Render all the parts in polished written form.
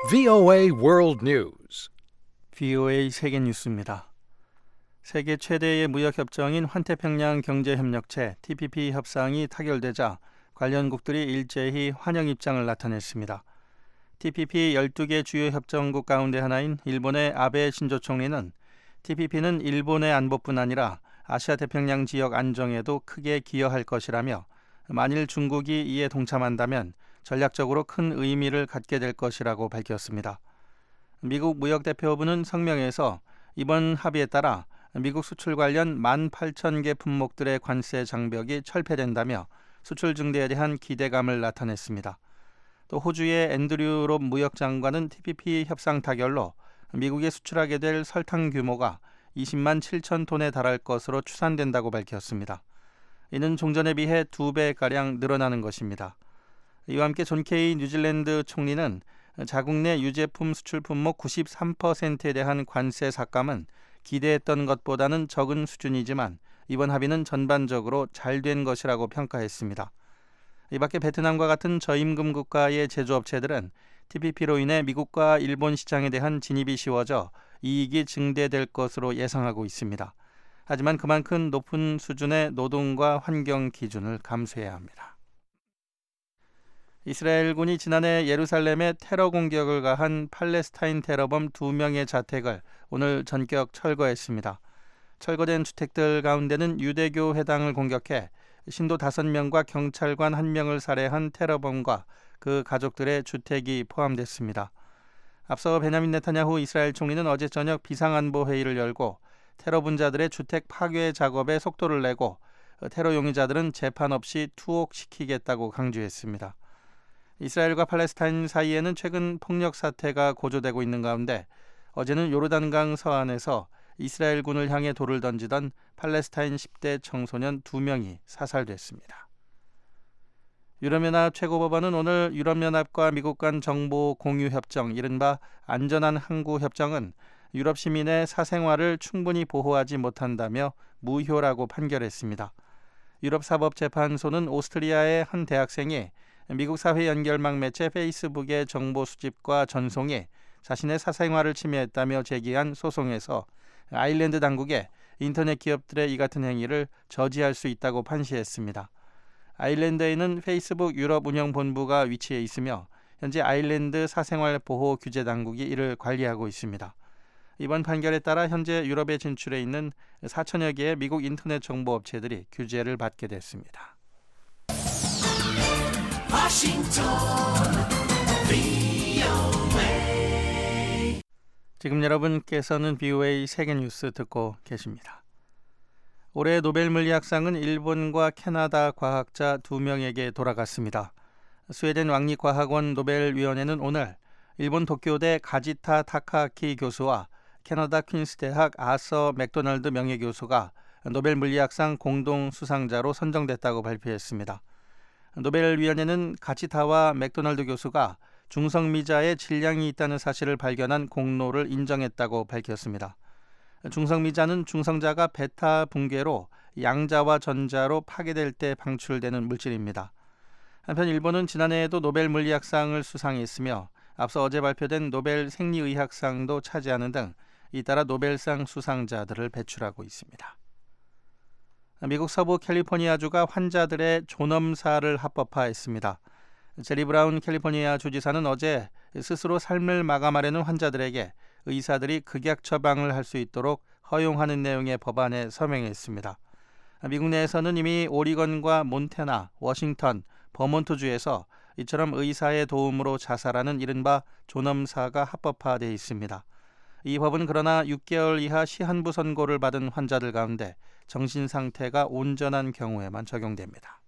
VOA World News. VOA 세계 뉴스입니다. 세계 최대의 무역협정인 환태평양 경제협력체 TPP 협상이 타결되자 관련국들이 일제히 환영 입장을 나타냈습니다. TPP 12개 주요 협정국 가운데 하나인 일본의 아베 신조 총리는 TPP는 일본의 안보뿐 아니라 아시아 태평양 지역 안정에도 크게 기여할 것이라며 만일 중국이 이에 동참한다면 전략적으로 큰 의미를 갖게 될 것이라고 밝혔습니다. 미국 무역대표부는 성명에서 이번 합의에 따라 미국 수출 관련 18,000개 품목들의 관세 장벽이 철폐된다며 수출 증대에 대한 기대감을 나타냈습니다. 또 호주의 앤드류 롭 무역장관은 TPP 협상 타결로 미국에 수출하게 될 설탕 규모가 20만 7천 톤에 달할 것으로 추산된다고 밝혔습니다. 이는 종전에 비해 2배가량 늘어나는 것입니다. 이와 함께 존 케이 뉴질랜드 총리는 자국 내 유제품 수출 품목 93%에 대한 관세 삭감은 기대했던 것보다는 적은 수준이지만 이번 합의는 전반적으로 잘된 것이라고 평가했습니다. 이 밖에 베트남과 같은 저임금 국가의 제조업체들은 TPP로 인해 미국과 일본 시장에 대한 진입이 쉬워져 이익이 증대될 것으로 예상하고 있습니다. 하지만 그만큼 높은 수준의 노동과 환경 기준을 감수해야 합니다. 이스라엘군이 지난해 예루살렘에 테러 공격을 가한 팔레스타인 테러범 2명의 자택을 오늘 전격 철거했습니다. 철거된 주택들 가운데는 유대교 회당을 공격해 신도 5명과 경찰관 1명을 살해한 테러범과 그 가족들의 주택이 포함됐습니다. 앞서 베냐민 네타냐후 이스라엘 총리는 어제 저녁 비상안보회의를 열고 테러 분자들의 주택 파괴 작업에 속도를 내고 테러 용의자들은 재판 없이 투옥시키겠다고 강조했습니다. 이스라엘과 팔레스타인 사이에는 최근 폭력 사태가 고조되고 있는 가운데 어제는 요르단강 서안에서 이스라엘군을 향해 돌을 던지던 팔레스타인 10대 청소년 2명이 사살됐습니다. 유럽연합 최고법원은 오늘 유럽연합과 미국 간 정보 공유 협정, 이른바 안전한 항구 협정은 유럽 시민의 사생활을 충분히 보호하지 못한다며 무효라고 판결했습니다. 유럽사법재판소는 오스트리아의 한 대학생이 미국 사회 연결망 매체 페이스북의 정보 수집과 전송에 자신의 사생활을 침해했다며 제기한 소송에서 아일랜드 당국에 인터넷 기업들의 이 같은 행위를 저지할 수 있다고 판시했습니다. 아일랜드에는 페이스북 유럽 운영본부가 위치해 있으며 현재 아일랜드 사생활 보호 규제 당국이 이를 관리하고 있습니다. 이번 판결에 따라 현재 유럽에 진출해 있는 4천여 개의 미국 인터넷 정보 업체들이 규제를 받게 됐습니다. 지금 여러분께서는 VOA 세계뉴스 듣고 계십니다. 올해 노벨 물리학상은 일본과 캐나다 과학자 2명에게 돌아갔습니다. 스웨덴 왕립과학원 노벨위원회는 오늘 일본 도쿄대 가지타 타카키 교수와 캐나다 퀸스 대학 아서 맥도널드 명예교수가 노벨 물리학상 공동 수상자로 선정됐다고 발표했습니다. 노벨위원회는 가치타와 맥도널드 교수가 중성미자에 질량이 있다는 사실을 발견한 공로를 인정했다고 밝혔습니다. 중성미자는 중성자가 베타 붕괴로 양자와 전자로 파괴될 때 방출되는 물질입니다. 한편 일본은 지난해에도 노벨 물리학상을 수상했으며 앞서 어제 발표된 노벨 생리의학상도 차지하는 등 잇따라 노벨상 수상자들을 배출하고 있습니다. 미국 서부 캘리포니아주가 환자들의 존엄사를 합법화했습니다. 제리 브라운 캘리포니아 주지사는 어제 스스로 삶을 마감하려는 환자들에게 의사들이 극약 처방을 할 수 있도록 허용하는 내용의 법안에 서명했습니다. 미국 내에서는 이미 오리건과 몬태나, 워싱턴, 버몬트주에서 이처럼 의사의 도움으로 자살하는 이른바 존엄사가 합법화되어 있습니다. 이 법은 그러나 6개월 이하 시한부 선고를 받은 환자들 가운데 정신 상태가 온전한 경우에만 적용됩니다.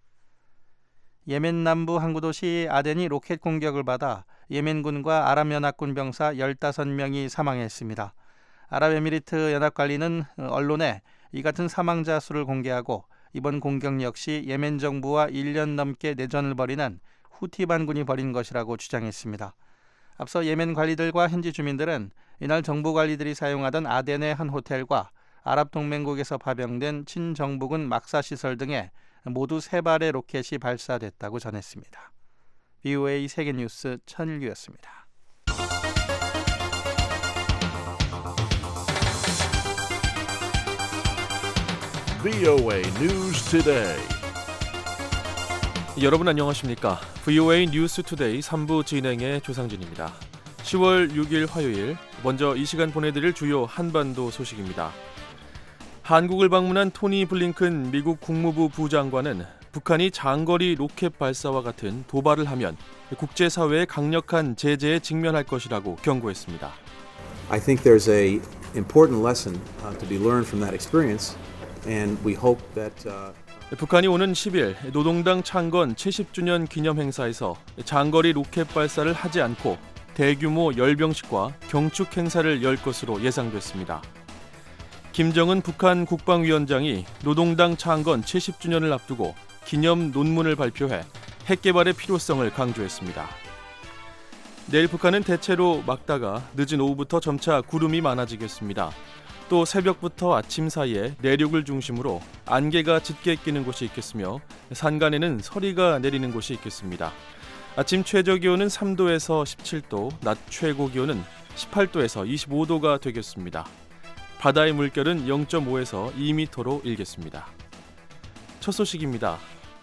예멘 남부 항구 도시 아덴이 로켓 공격을 받아 예멘군과 아랍연합군 병사 15명이 사망했습니다. 아랍에미리트 연합관리는 언론에 이 같은 사망자 수를 공개하고 이번 공격 역시 예멘 정부와 1년 넘게 내전을 벌이는 후티 반군이 벌인 것이라고 주장했습니다. 앞서 예멘 관리들과 현지 주민들은 이날 정부 관리들이 사용하던 아덴의 한 호텔과 아랍동맹국에서 파병된 친정부군 막사시설 등에 모두 3발의 로켓이 발사됐다고 전했습니다. VOA 세계뉴스 천일규였습니다. VOA News Today. 여러분 안녕하십니까? VOA 뉴스 투데이 3부 진행의 조상진입니다. 10월 6일 화요일, 먼저 이 시간 보내드릴 주요 한반도 소식입니다. 한국을 방문한 토니 블링컨 미국 국무부 부장관은 북한이 장거리 로켓 발사와 같은 도발을 하면 국제사회의 강력한 제재에 직면할 것이라고 경고했습니다. I think there's an important lesson to be learned from that experience. And we hope that, 북한이 오는 10일 노동당 창건 70주년 기념 행사에서 장거리 로켓 발사를 하지 않고 대규모 열병식과 경축 행사를 열 것으로 예상됐습니다. 김정은 북한 국방위원장이 노동당 창건 70주년을 앞두고 기념 논문을 발표해 핵 개발의 필요성을 강조했습니다. 내일 북한은 대체로 맑다가 늦은 오후부터 점차 구름이 많아지겠습니다. 또 새벽부터 아침 사이에 내륙을 중심으로 안개가 짙게 끼는 곳이 있겠으며 산간에는 서리가 내리는 곳이 있겠습니다. 아침 최저 기온은 3도에서 17도, 낮 최고 기온은 18도에서 25도가 되겠습니다. 바다의 물결은 0.5에서 2m로 일겠습니다. 첫 소식입니다.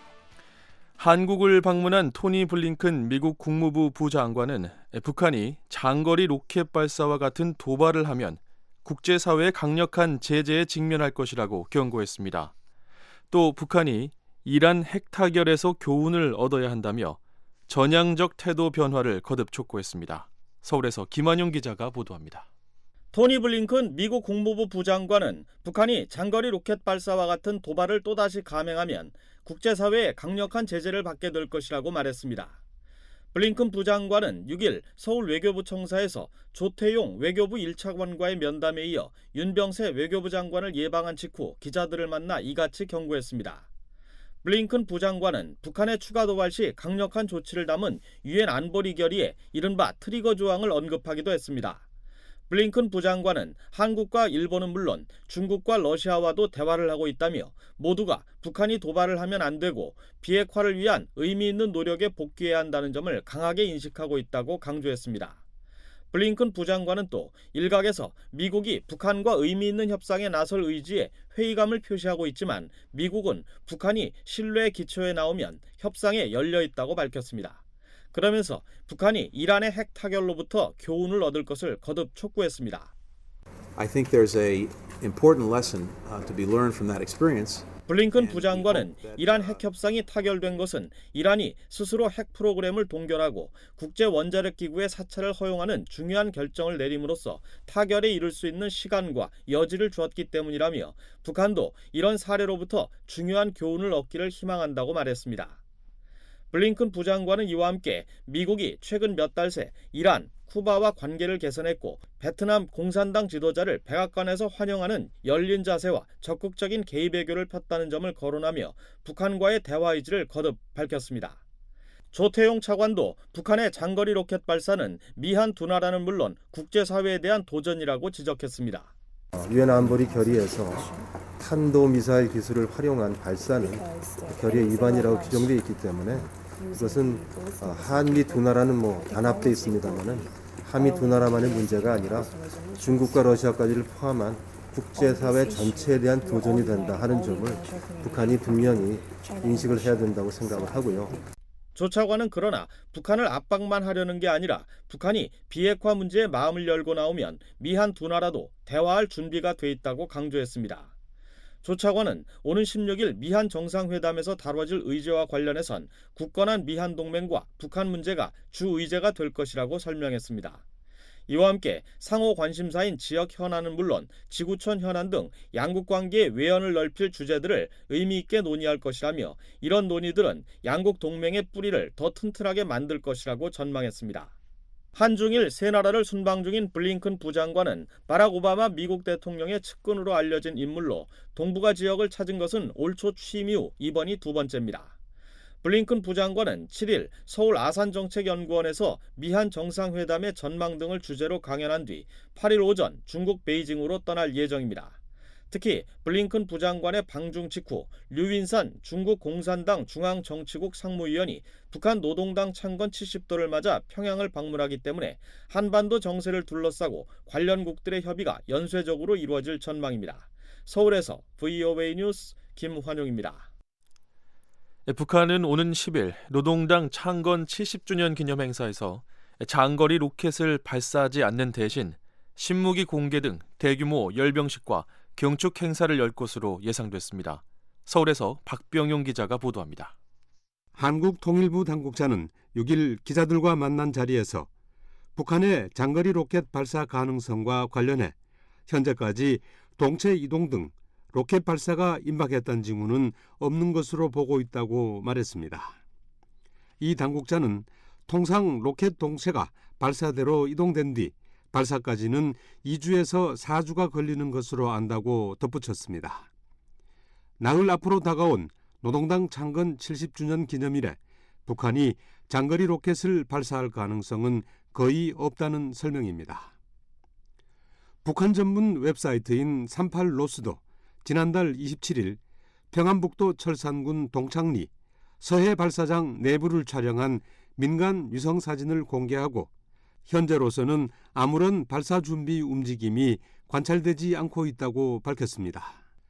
한국을 방문한 토니 블링컨 미국 국무부 부장관은 북한이 장거리 로켓 발사와 같은 도발을 하면 국제사회의 강력한 제재에 직면할 것이라고 경고했습니다. 또 북한이 이란 핵 타결에서 교훈을 얻어야 한다며 전향적 태도 변화를 거듭 촉구했습니다. 서울에서 김한용 기자가 보도합니다. 토니 블링컨 미국 국무부 부장관은 북한이 장거리 로켓 발사와 같은 도발을 또다시 감행하면 국제사회의 강력한 제재를 받게 될 것이라고 말했습니다. 블링컨 부장관은 6일 서울 외교부 청사에서 조태용 외교부 1차관과의 면담에 이어 윤병세 외교부 장관을 예방한 직후 기자들을 만나 이같이 경고했습니다. 블링컨 부장관은 북한의 추가 도발 시 강력한 조치를 담은 유엔 안보리 결의에 이른바 트리거 조항을 언급하기도 했습니다. 블링컨 부장관은 한국과 일본은 물론 중국과 러시아와도 대화를 하고 있다며 모두가 북한이 도발을 하면 안 되고 비핵화를 위한 의미 있는 노력에 복귀해야 한다는 점을 강하게 인식하고 있다고 강조했습니다. 블링컨 부장관은 또 일각에서 미국이 북한과 의미 있는 협상에 나설 의지에 회의감을 표시하고 있지만 미국은 북한이 신뢰의 기초에 나오면 협상에 열려 있다고 밝혔습니다. 그러면서 북한이 이란의 핵 타결로부터 교훈을 얻을 것을 거듭 촉구했습니다. I think there's an important lesson to be learned from that experience. 블링컨 부장관은 이란 핵 협상이 타결된 것은 이란이 스스로 핵 프로그램을 동결하고 국제 원자력 기구의 사찰을 허용하는 중요한 결정을 내림으로써 타결에 이를 수 있는 시간과 여지를 주었기 때문이라며 북한도 이런 사례로부터 중요한 교훈을 얻기를 희망한다고 말했습니다. 블링컨 부장관은 이와 함께 미국이 최근 몇 달 새 이란, 쿠바와 관계를 개선했고 베트남 공산당 지도자를 백악관에서 환영하는 열린 자세와 적극적인 개입 외교를 폈다는 점을 거론하며 북한과의 대화 의지를 거듭 밝혔습니다. 조태용 차관도 북한의 장거리 로켓 발사는 미한 두 나라는 물론 국제사회에 대한 도전이라고 지적했습니다. 유엔 안보리 결의에서 탄도미사일 기술을 활용한 발사는 결의 위반이라고 규정되어 있기 때문에 이것은 한미 두 나라는 단합되어 있습니다만은 한미 두 나라만의 문제가 아니라 중국과 러시아까지를 포함한 국제사회 전체에 대한 도전이 된다 하는 점을 북한이 분명히 인식을 해야 된다고 생각을 하고요. 조 차관은 그러나 북한을 압박만 하려는 게 아니라 북한이 비핵화 문제에 마음을 열고 나오면 미한 두 나라도 대화할 준비가 돼 있다고 강조했습니다. 조 차관은 오는 16일 미한 정상회담에서 다뤄질 의제와 관련해선 굳건한 미한 동맹과 북한 문제가 주 의제가 될 것이라고 설명했습니다. 이와 함께 상호 관심사인 지역 현안은 물론 지구촌 현안 등 양국 관계의 외연을 넓힐 주제들을 의미 있게 논의할 것이라며 이런 논의들은 양국 동맹의 뿌리를 더 튼튼하게 만들 것이라고 전망했습니다. 한중일 세 나라를 순방 중인 블링컨 부장관은 바락 오바마 미국 대통령의 측근으로 알려진 인물로 동북아 지역을 찾은 것은 올 초 취임 이후 이번이 두 번째입니다. 블링컨 부장관은 7일 서울 아산정책연구원에서 미한 정상회담의 전망 등을 주제로 강연한 뒤 8일 오전 중국 베이징으로 떠날 예정입니다. 특히 블링컨 부장관의 방중 직후 류윈산 중국 공산당 중앙정치국 상무위원이 북한 노동당 창건 70도를 맞아 평양을 방문하기 때문에 한반도 정세를 둘러싸고 관련국들의 협의가 연쇄적으로 이루어질 전망입니다. 서울에서 VOA 뉴스 김환용입니다. 북한은 오는 10일 노동당 창건 70주년 기념 행사에서 장거리 로켓을 발사하지 않는 대신 신무기 공개 등 대규모 열병식과 경축 행사를 열 것으로 예상됐습니다. 서울에서 박병용 기자가 보도합니다. 한국통일부 당국자는 6일 기자들과 만난 자리에서 북한의 장거리 로켓 발사 가능성과 관련해 현재까지 동체 이동 등 로켓 발사가 임박했다는 징후는 없는 것으로 보고 있다고 말했습니다. 이 당국자는 통상 로켓 동체가 발사대로 이동된 뒤 발사까지는 2주에서 4주가 걸리는 것으로 안다고 덧붙였습니다. 나흘 앞으로 다가온 노동당 창건 70주년 기념일에 북한이 장거리 로켓을 발사할 가능성은 거의 없다는 설명입니다. 북한 전문 웹사이트인 38로스도 지난달 27일 평안북도 철산군 동창리 서해 발사장 내부를 촬영한 민간 위성 사진을 공개하고 현재로서는 아무런 발사 준비 움직임이 관찰되지 않고 있다고 밝혔습니다.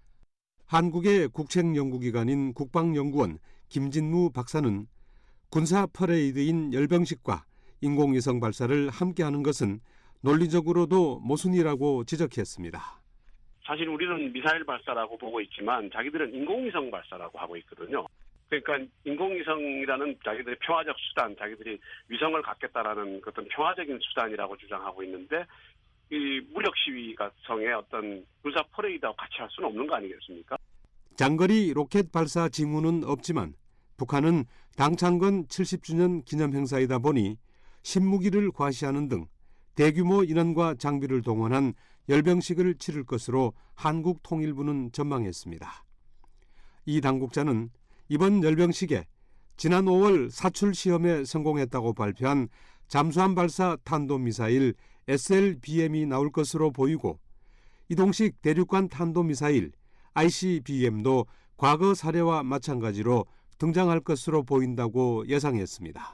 한국의 국책연구기관인 국방연구원 김진무 박사는 군사 퍼레이드인 열병식과 인공위성 발사를 함께하는 것은 논리적으로도 모순이라고 지적했습니다. 사실 우리는 미사일 발사라고 보고 있지만 자기들은 인공위성 발사라고 하고 있거든요. 그러니까 인공위성이라는 자기들의 평화적 수단, 자기들이 위성을 갖겠다라는 어떤 평화적인 수단이라고 주장하고 있는데 이 무력 시위가성의 어떤 군사 퍼레이드하고 같이 할 수는 없는 거 아니겠습니까? 장거리 로켓 발사 징후는 없지만 북한은 당창건 70주년 기념 행사이다 보니 신무기를 과시하는 등 대규모 인원과 장비를 동원한 열병식을 치를 것으로 한국통일부는 전망했습니다. 이 당국자는 이번 열병식에 지난 5월 사출 시험에 성공했다고 발표한 잠수함 발사 탄도미사일 SLBM이 나올 것으로 보이고 이동식 대륙간 탄도미사일 ICBM도 과거 사례와 마찬가지로 등장할 것으로 보인다고 예상했습니다.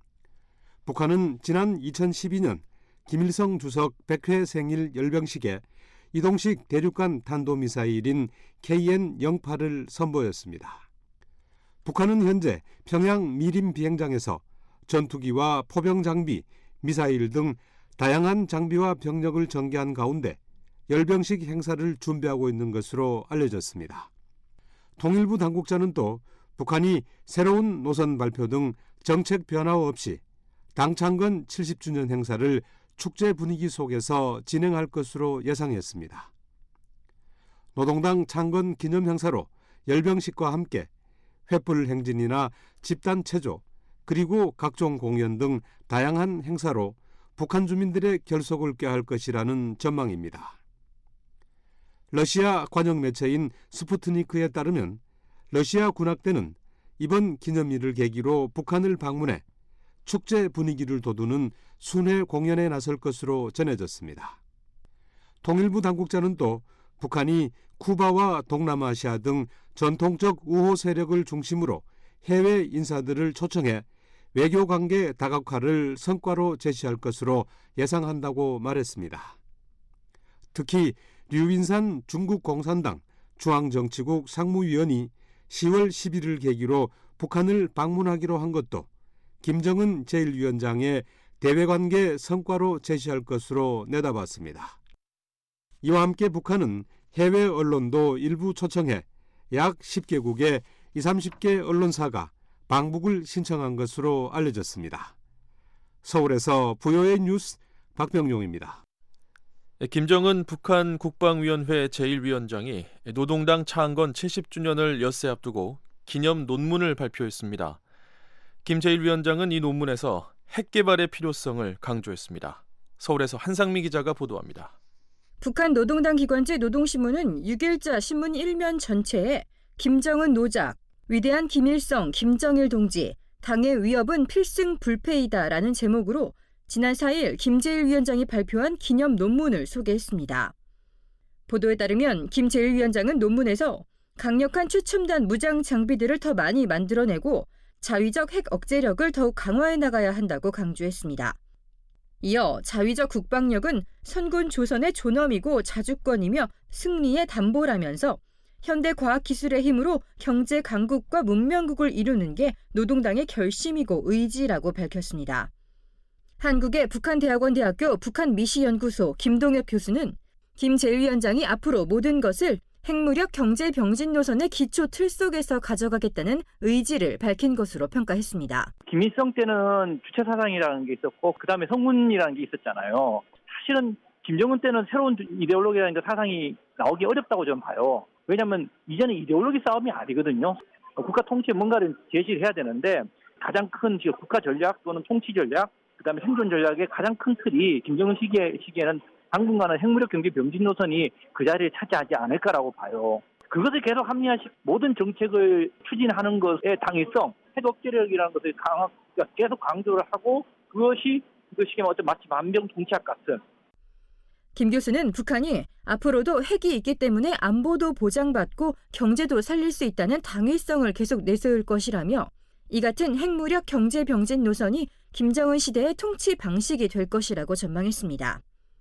북한은 지난 2012년 김일성 주석 100회 생일 열병식에 이동식 대륙간 탄도미사일인 KN-08을 선보였습니다. 북한은 현재 평양 미림 비행장에서 전투기와 포병 장비, 미사일 등 다양한 장비와 병력을 전개한 가운데 열병식 행사를 준비하고 있는 것으로 알려졌습니다. 통일부 당국자는 또 북한이 새로운 노선 발표 등 정책 변화 없이 당창건 70주년 행사를 축제 분위기 속에서 진행할 것으로 예상했습니다. 노동당 창건 기념 행사로 열병식과 함께 횃불 행진이나 집단 체조, 그리고 각종 공연 등 다양한 행사로 북한 주민들의 결속을 꾀할 것이라는 전망입니다. 러시아 관영 매체인 스푸트니크에 따르면 러시아 군악대는 이번 기념일을 계기로 북한을 방문해 축제 분위기를 돋우는 순회 공연에 나설 것으로 전해졌습니다. 통일부 당국자는 또 북한이 쿠바와 동남아시아 등 전통적 우호 세력을 중심으로 해외 인사들을 초청해 외교관계 다각화를 성과로 제시할 것으로 예상한다고 말했습니다. 특히 류윈산 중국 공산당 중앙정치국 상무위원이 10월 10일을 계기로 북한을 방문하기로 한 것도 김정은 제1위원장의 대외관계 성과로 제시할 것으로 내다봤습니다. 이와 함께 북한은 해외 언론도 일부 초청해 약 10개국의 20-30개 언론사가 방북을 신청한 것으로 알려졌습니다. 서울에서 VOA 뉴스 박병용입니다. 김정은 북한 국방위원회 제1위원장이 노동당 창건 70주년을 엿새 앞두고 기념 논문을 발표했습니다. 김 제1위원장은 이 논문에서 핵 개발의 필요성을 강조했습니다. 서울에서 한상미 기자가 보도합니다. 북한 노동당 기관지 노동신문은 6일자 신문 1면 전체에 김정은 노작, 위대한 김일성, 김정일 동지, 당의 위협은 필승 불패이다라는 제목으로 지난 4일 김재일 위원장이 발표한 기념 논문을 소개했습니다. 보도에 따르면 김 제1위원장은 논문에서 강력한 추첨단 무장 장비들을 더 많이 만들어내고 자위적 핵 억제력을 더욱 강화해 나가야 한다고 강조했습니다. 이어 자위적 국방력은 선군 조선의 존엄이고 자주권이며 승리의 담보라면서 현대 과학기술의 힘으로 경제 강국과 문명국을 이루는 게 노동당의 결심이고 의지라고 밝혔습니다. 한국의 북한대학원대학교 북한미시연구소 김동혁 교수는 김 제1위원장이 앞으로 모든 것을 핵무력 경제 병진 노선의 기초 틀 속에서 가져가겠다는 의지를 밝힌 것으로 평가했습니다. 김일성 때는 주체사상이라는 게 있었고 그다음에 성문이라는 게 있었잖아요. 사실은 김정은 때는 새로운 이데올로기라는 사상이 나오기 어렵다고 저는 봐요. 왜냐하면 이제는 이데올로기 싸움이 아니거든요. 국가 통치에 뭔가를 제시를 해야 되는데 가장 큰 국가 전략 또는 통치 전략 그다음에 생존 전략의 가장 큰 틀이 김정은 시기에는 당분간은 핵무력 경제 병진 노선이 그 자리를 차지하지 않을까라고 봐요. 그것을 계속 합리화시 모든 정책을 추진하는 것의 당위성, 핵 억제력이라는 것을 계속 강조를 하고 그것이 마치 만병통치약 같은. 김 교수는 북한이 앞으로도 핵이 있기 때문에 안보도 보장받고 경제도 살릴 수 있다는 당위성을 계속 내세울 것이라며 이 같은 핵무력 경제 병진 노선이 김정은 시대의 통치 방식이 될 것이라고 전망했습니다.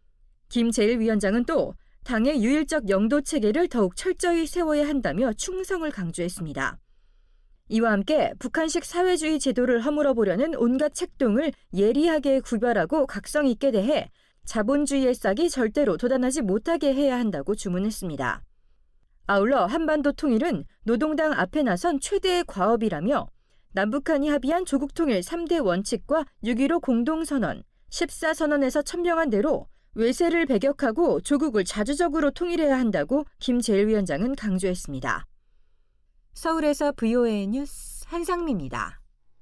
김 제1위원장은 또 당의 유일적 영도 체계를 더욱 철저히 세워야 한다며 충성을 강조했습니다. 이와 함께 북한식 사회주의 제도를 허물어 보려는 온갖 책동을 예리하게 구별하고 각성 있게 대해 자본주의의 싹이 절대로 돋아나지 못하게 해야 한다고 주문했습니다. 아울러 한반도 통일은 노동당 앞에 나선 최대의 과업이라며 남북한이 합의한 조국 통일 3대 원칙과 6.15 공동선언, 14선언에서 천명한 대로 외세를 배격하고 조국을 자주적으로 통일해야 한다고 김 제1위원장은 강조했습니다. 서울에서 VOA 뉴스 한상미입니다.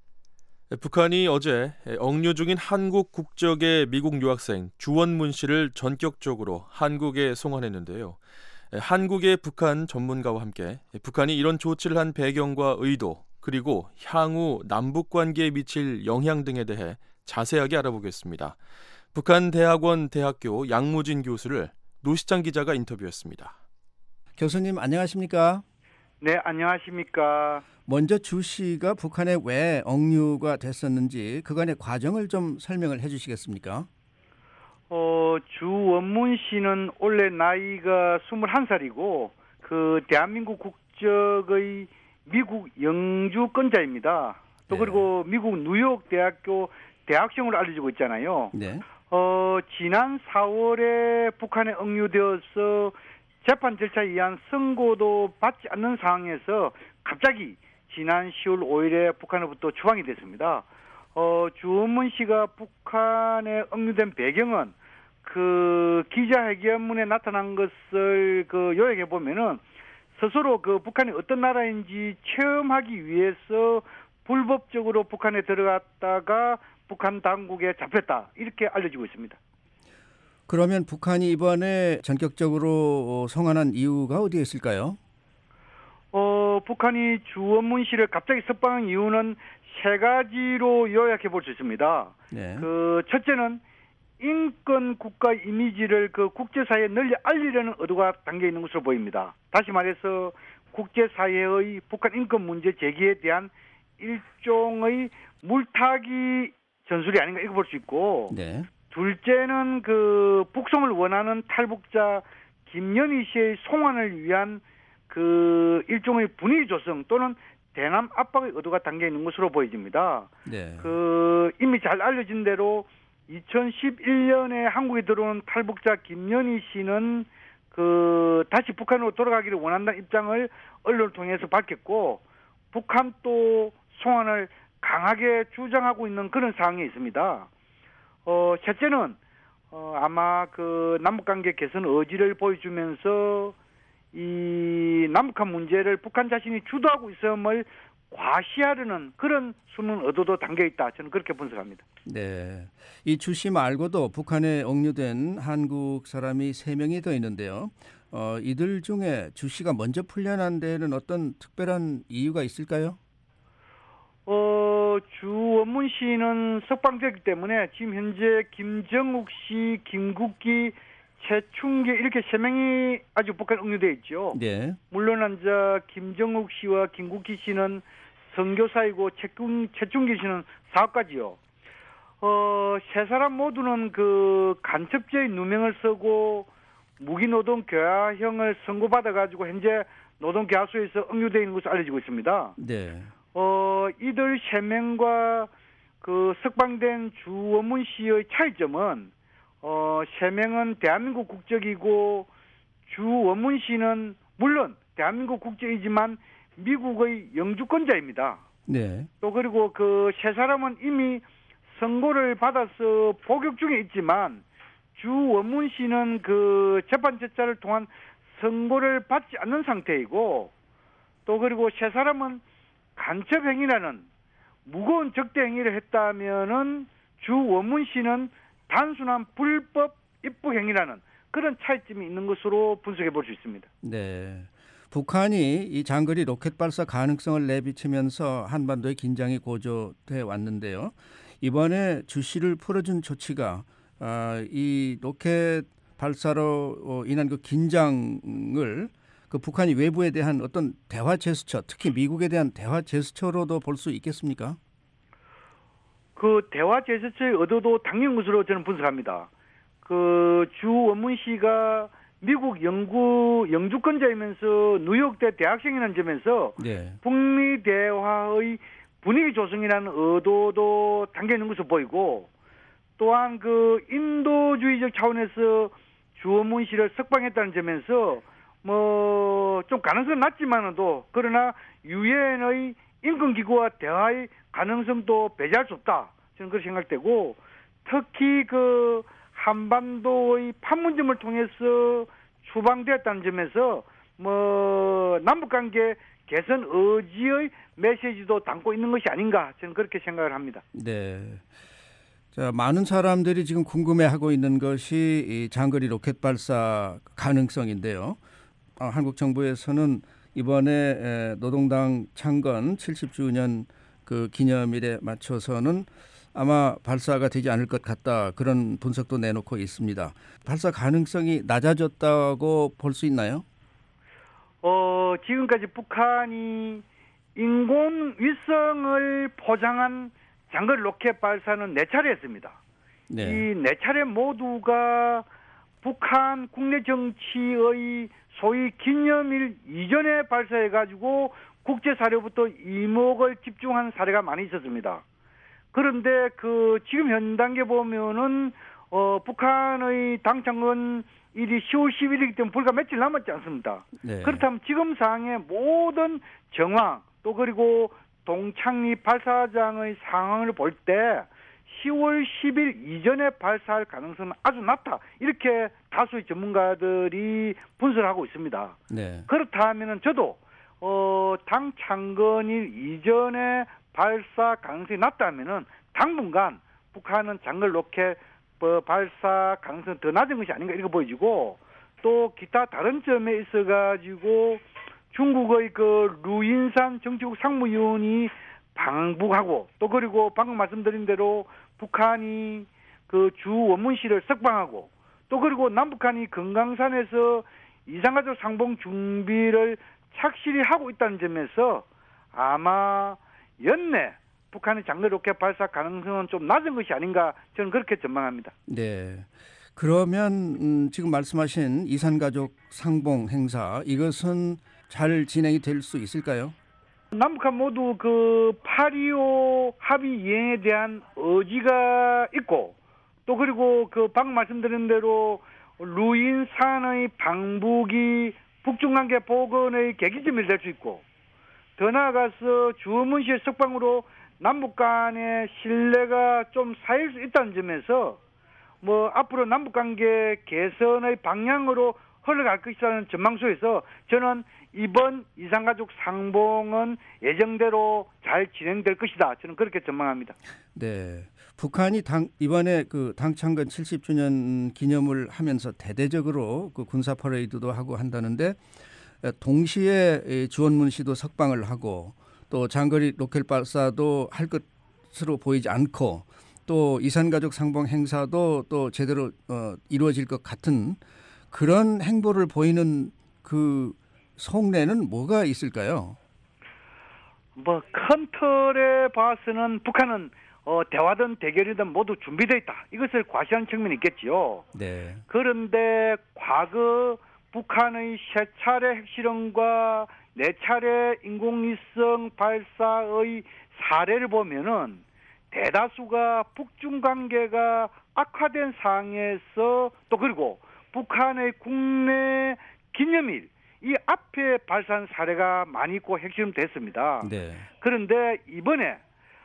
북한이 어제 억류 중인 한국 국적의 미국 유학생 주원문 씨를 전격적으로 한국에 송환했는데요. 한국의 북한 전문가와 함께 북한이 이런 조치를 한 배경과 의도 그리고 향후 남북관계에 미칠 영향 등에 대해 자세하게 알아보겠습니다. 북한대학원 대학교 양무진 교수를 노시창 기자가 인터뷰했습니다. 교수님 안녕하십니까? 네, 안녕하십니까? 먼저 주 씨가 북한에 왜 억류가 됐었는지 그간의 과정을 좀 설명을 해주시겠습니까? 주원문 씨는 원래 나이가 21살이고 그 대한민국 국적의 미국 영주권자입니다. 또 그리고 미국 뉴욕 대학교 대학생으로 알려지고 있잖아요. 네. 지난 4월에 북한에 억류되어서 재판 절차에 의한 선고도 받지 않는 상황에서 갑자기 지난 10월 5일에 북한으로부터 추방이 됐습니다. 주원문 씨가 북한에 억류된 배경은 그 기자회견문에 나타난 것을 요약해 보면은 스스로 북한이 어떤 나라인지 체험하기 위해서 불법적으로 북한에 들어갔다가 북한 당국에 잡혔다 이렇게 알려지고 있습니다. 그러면 북한이 이번에 전격적으로 송환한 이유가 어디에 있을까요? 북한이 주원문 씨를 갑자기 석방한 이유는 세 가지로 요약해 볼 수 있습니다. 네. 첫째는 인권 국가 이미지를 국제사회에 널리 알리려는 의도가 담겨 있는 것으로 보입니다. 다시 말해서 국제사회의 북한 인권 문제 제기에 대한 일종의 물타기 전술이 아닌가 이거 볼 수 있고, 네. 둘째는 북송을 원하는 탈북자 김연희 씨의 송환을 위한 일종의 분위기 조성 또는 대남 압박의 의도가 담겨 있는 것으로 보여집니다. 네. 이미 잘 알려진 대로 2011년에 한국에 들어온 탈북자 김연희 씨는 다시 북한으로 돌아가기를 원한다는 입장을 언론을 통해서 밝혔고, 북한도 송환을 강하게 주장하고 있는 그런 상황에 있습니다. 셋째는 아마 남북관계 개선 의지를 보여주면서 이 남북한 문제를 북한 자신이 주도하고 있음을 과시하려는 그런 숨은 의도도 담겨 있다. 저는 그렇게 분석합니다. 네, 이 주 씨 말고도 북한에 억류된 한국 사람이 3명이 더 있는데요. 이들 중에 주 씨가 먼저 풀려난 데에는 어떤 특별한 이유가 있을까요? 주원문 씨는 석방됐기 때문에 지금 현재 김정욱 씨, 김국기, 최충기 이렇게 3명이 아주 북한 억류돼 있죠. 네. 물론 이제 김정욱 씨와 김국희 씨는 선교사이고 최충기 씨는 사업가지요. 세 사람 모두는 그 간첩죄의 누명을 쓰고 무기노동 교화형을 선고받아가지고 현재 노동교화소에서 억류되어 있는 것으로 알려지고 있습니다. 네. 이들 3명과 그 석방된 주원문 씨의 차이점은 3명은 대한민국 국적이고 주원문 씨는 물론 대한민국 국적이지만 미국의 영주권자입니다. 네. 또 그리고 그 세 사람은 이미 선고를 받아서 복역 중에 있지만 주원문 씨는 그 재판 절차를 통한 선고를 받지 않는 상태이고 또 그리고 세 사람은 간첩 행위라는 무거운 적대 행위를 했다면은 주원문 씨는 단순한 불법 입국 행위라는 그런 차이점이 있는 것으로 분석해 볼 수 있습니다. 네. 북한이 이 장거리 로켓 발사 가능성을 내비치면서 한반도의 긴장이 고조돼 왔는데요. 이번에 주 씨를 풀어준 조치가 이 로켓 발사로 인한 그 긴장을 그 북한이 외부에 대한 어떤 대화 제스처, 특히 미국에 대한 대화 제스처로도 볼 수 있겠습니까? 그 대화 제스처의 의도도 당연한 것으로 저는 분석합니다. 그 주원문 씨가 미국 영주권자이면서 뉴욕대 대학생이라는 점에서 네. 북미 대화의 분위기 조성이라는 의도도 담겨 있는 것으로 보이고 또한 그 인도주의적 차원에서 주원문 씨를 석방했다는 점에서 뭐 좀 가능성은 낮지만도 그러나 유엔의 인권기구와 대화의 가능성도 배제할 수 없다. 저는 그렇게 생각되고 특히 그 한반도의 판문점을 통해서 추방되었다는 점에서 뭐 남북관계 개선 의지의 메시지도 담고 있는 것이 아닌가 저는 그렇게 생각을 합니다. 네. 자, 많은 사람들이 지금 궁금해하고 있는 것이 이 장거리 로켓 발사 가능성인데요. 한국 정부에서는 이번에 노동당 창건 70주년 그 기념일에 맞춰서는 아마 발사가 되지 않을 것 같다 그런 분석도 내놓고 있습니다. 발사 가능성이 낮아졌다고 볼 수 있나요? 지금까지 북한이 인공위성을 포장한 장거리 로켓 발사는 4차례 했습니다. 네. 이 4차례 모두가 북한 국내 정치의 소위 기념일 이전에 발사해가지고 국제사료부터 이목을 집중한 사례가 많이 있었습니다. 그런데 그 지금 현 단계 보면은 북한의 당창건 일이 10월 10일이기 때문에 불과 며칠 남았지 않습니다. 네. 그렇다면 지금 상황의 모든 정황 또 그리고 동창리 발사장의 상황을 볼 때 10월 10일 이전에 발사할 가능성은 아주 낮다. 이렇게 다수의 전문가들이 분석을 하고 있습니다. 네. 그렇다면 저도 당 창건일 이전에 발사 가능성이 낮다면은 당분간 북한은 장거리 로켓 발사 가능성이 더 낮은 것이 아닌가 이렇게 보여지고 또 기타 다른 점에 있어가지고 중국의 그 루인산 정치국 상무위원이 방북하고 또 그리고 방금 말씀드린 대로 북한이 그 주원문 씨를 석방하고 또 그리고 남북한이 금강산에서 이산가족 상봉 준비를 착실히 하고 있다는 점에서 아마 연내 북한의 장거리 로켓 발사 가능성은 좀 낮은 것이 아닌가 저는 그렇게 전망합니다. 네. 그러면 지금 말씀하신 이산가족 상봉 행사 이것은 잘 진행이 될 수 있을까요? 남북한 모두 그 8.25 합의 이행에 대한 의지가 있고 또 그리고 그 방금 말씀드린 대로 루인산의 방북이 북중관계 복원의 계기점이 될 수 있고 더 나아가서 주원문 씨의 석방으로 남북 간의 신뢰가 좀 쌓일 수 있다는 점에서 뭐 앞으로 남북관계 개선의 방향으로 흘러갈 것이라는 전망 속에서 저는 이번 이산가족 상봉은 예정대로 잘 진행될 것이다. 저는 그렇게 전망합니다. 네, 북한이 이번에 그 당창건 70주년 기념을 하면서 대대적으로 그 군사 퍼레이드도 하고 한다는데 동시에 주원문 씨도 석방을 하고 또 장거리 로켓 발사도 할 것으로 보이지 않고 또 이산가족 상봉 행사도 또 제대로 이루어질 것 같은 그런 행보를 보이는 그 속내는 뭐가 있을까요? 뭐 큰 틀에 봐서는 북한은 대화든 대결이든 모두 준비되어 있다. 이것을 과시하는 측면이 있겠지요. 네. 그런데 과거 북한의 3차례 핵실험과 4차례 인공위성 발사의 사례를 보면은 대다수가 북중 관계가 악화된 상황에서 또 그리고 북한의 국내 기념일 이 앞에 발사한 사례가 많이 있고 핵실험됐습니다. 네. 그런데 이번에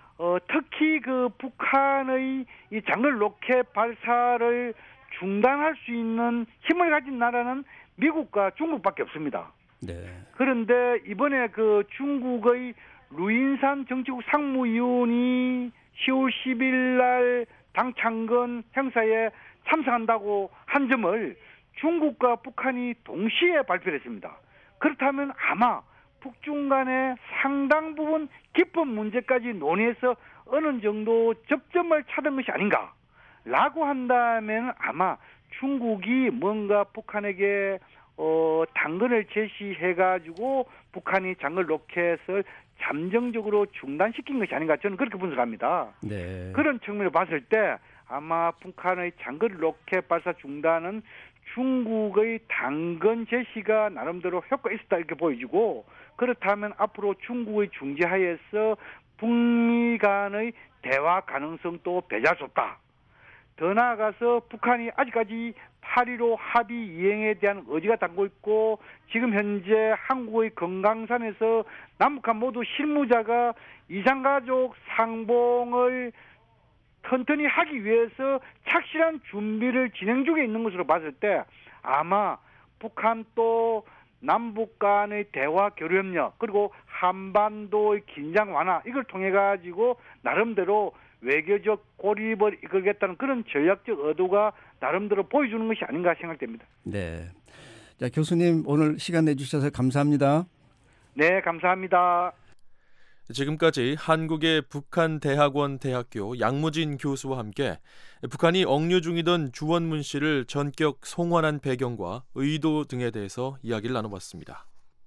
특히 그 북한의 이 장거리 로켓 발사를 중단할 수 있는 힘을 가진 나라는 미국과 중국밖에 없습니다. 네. 그런데 이번에 그 중국의 루인산 정치국 상무위원이 10월 10일 날 당창건 행사에 참석한다고 한 점을 중국과 북한이 동시에 발표를 했습니다. 그렇다면 아마 북중 간의 상당 부분 깊은 문제까지 논의해서 어느 정도 접점을 찾은 것이 아닌가라고 한다면 아마 중국이 뭔가 북한에게 당근을 제시해가지고 북한이 장거리 로켓을 잠정적으로 중단시킨 것이 아닌가 저는 그렇게 분석합니다. 네. 그런 측면을 봤을 때 아마 북한의 장거리 로켓 발사 중단은 중국의 당근 제시가 나름대로 효과가 있었다 이렇게 보여지고 그렇다면 앞으로 중국의 중재하에서 북미 간의 대화 가능성도 배제할 수 없다. 더 나아가서 북한이 아직까지 8.15 합의 이행에 대한 의지가 담고 있고 지금 현재 한국의 금강산에서 남북한 모두 실무자가 이산가족 상봉을 튼튼히 하기 위해서 착실한 준비를 진행 중에 있는 것으로 봤을 때 아마 북한 또 남북 간의 대화 교류 협력 그리고 한반도의 긴장 완화 이걸 통해 가지고 나름대로 외교적 고립을 이끌겠다는 그런 전략적 의도가 나름대로 보여주는 것이 아닌가 생각됩니다. 네. 자, 교수님 오늘 시간 내주셔서 감사합니다. 네, 감사합니다. 지금까지 한국의 북한대학원 대학교 양무진 교수와 함께 북한이 억류 중이던 주원문 씨를 전격 송환한 배경과 의도 등에 대해서 이야기를 나눠봤습니다.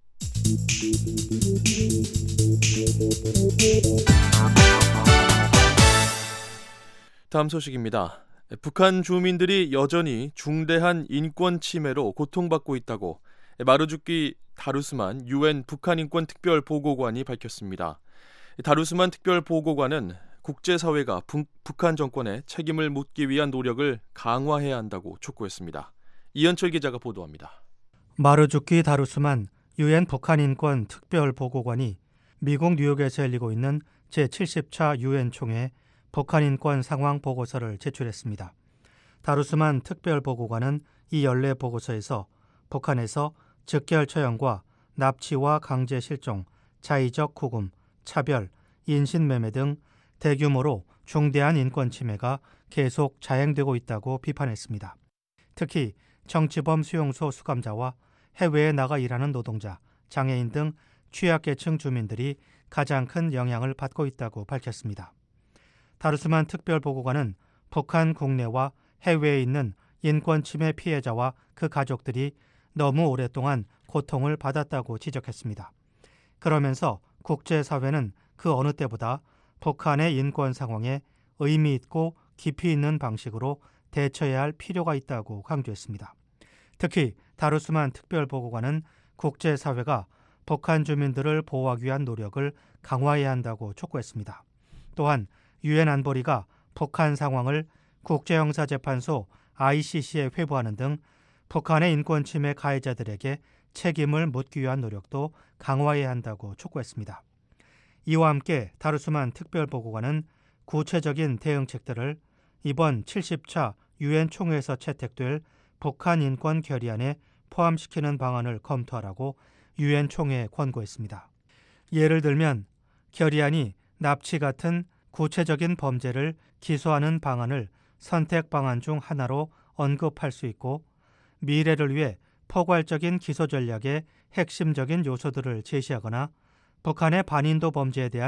다음 소식입니다. 북한 주민들이 여전히 중대한 인권 침해로 고통받고 있다고 마르주키 다루스만 유엔 북한인권특별보고관이 밝혔습니다. 다루스만 특별보고관은 국제사회가 북한 정권에 책임을 묻기 위한 노력을 강화해야 한다고 촉구했습니다. 이현철 기자가 보도합니다. 마르주키 다루스만 유엔 북한인권 특별보고관이 미국 뉴욕에서 열리고 있는 제70차 유엔 총회 북한인권 상황 보고서를 제출했습니다. 다루스만 특별보고관은 이 연례 보고서에서 북한에서 즉결 처형과 납치와 강제 실종, 자의적 구금, 차별, 인신매매 등 대규모로 중대한 인권 침해가 계속 자행되고 있다고 비판했습니다. 특히 정치범 수용소 수감자와 해외에 나가 일하는 노동자, 장애인 등 취약계층 주민들이 가장 큰 영향을 받고 있다고 밝혔습니다. 다루스만 특별보고관은 북한 국내와 해외에 있는 인권 침해 피해자와 그 가족들이 너무 오랫동안 고통을 받았다고 지적했습니다. 그러면서 국제사회는 그 어느 때보다 북한의 인권 상황에 의미 있고 깊이 있는 방식으로 대처해야 할 필요가 있다고 강조했습니다. 특히 다루스만 특별보고관은 국제사회가 북한 주민들을 보호하기 위한 노력을 강화해야 한다고 촉구했습니다. 또한 유엔 안보리가 북한 상황을 국제형사재판소 ICC에 회부하는 등 북한의 인권 침해 가해자들에게 책임을 묻기 위한 노력도 강화해야 한다고 촉구했습니다. 이와 함께 다루스만 특별보고관은 구체적인 대응책들을 이번 70차 유엔 총회에서 채택될 북한 인권 결의안에 포함시키는 방안을 검토하라고 유엔 총회에 권고했습니다. 예를 들면 결의안이 납치 같은 구체적인 범죄를 기소하는 방안을 선택 방안 중 하나로 언급할 수 있고 미래를 위해 포괄적인 기소 전략의 핵심적인 요소들을 제시하거나 북한의 반인도 범죄에 대한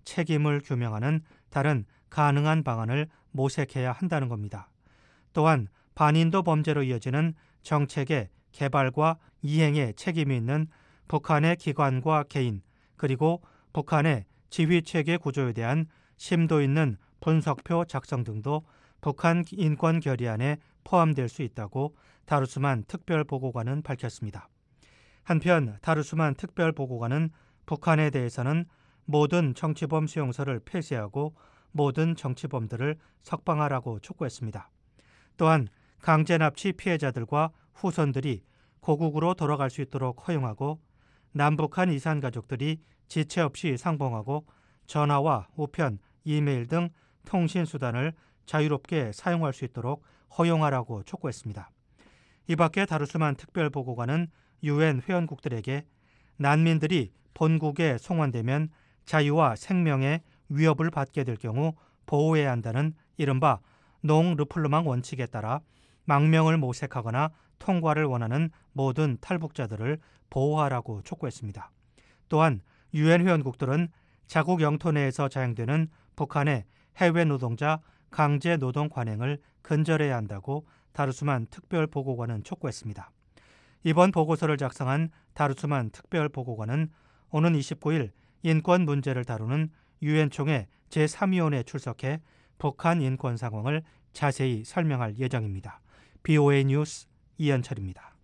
책임을 규명하는 다른 가능한 방안을 모색해야 한다는 겁니다. 또한 반인도 범죄로 이어지는 정책의 개발과 이행에 책임이 있는 북한의 기관과 개인, 그리고 북한의 지휘체계 구조에 대한 심도 있는 분석표 작성 등도 북한 인권 결의안에 포함될 수 있다고 다루스만 특별보고관은 밝혔습니다. 한편 다루스만 특별보고관은 북한에 대해서는 모든 정치범 수용소를 폐쇄하고 모든 정치범들을 석방하라고 촉구했습니다. 또한 강제납치 피해자들과 후손들이 고국으로 돌아갈 수 있도록 허용하고 남북한 이산 가족들이 지체 없이 상봉하고 전화와 우편, 이메일 등 통신 수단을 자유롭게 사용할 수 있도록 허용하라고 촉구했습니다. 이 밖에 다루스만 특별보고관은 UN 회원국들에게 난민들이 본국에 송환되면 자유와 생명에 위협을 받게 될 경우 보호해야 한다는 이른바 농르플르망 원칙에 따라 망명을 모색하거나 통과를 원하는 모든 탈북자들을 보호하라고 촉구했습니다. 또한 UN 회원국들은 자국 영토 내에서 자행되는 북한의 해외 노동자 강제 노동 관행을 근절해야 한다고 다루스만 특별보고관은 촉구했습니다. 이번 보고서를 작성한 다루스만 특별보고관은 오는 29일 인권 문제를 다루는 유엔 총회 제3위원회에 출석해 북한 인권 상황을 자세히 설명할 예정입니다. BOA 뉴스 이현철입니다.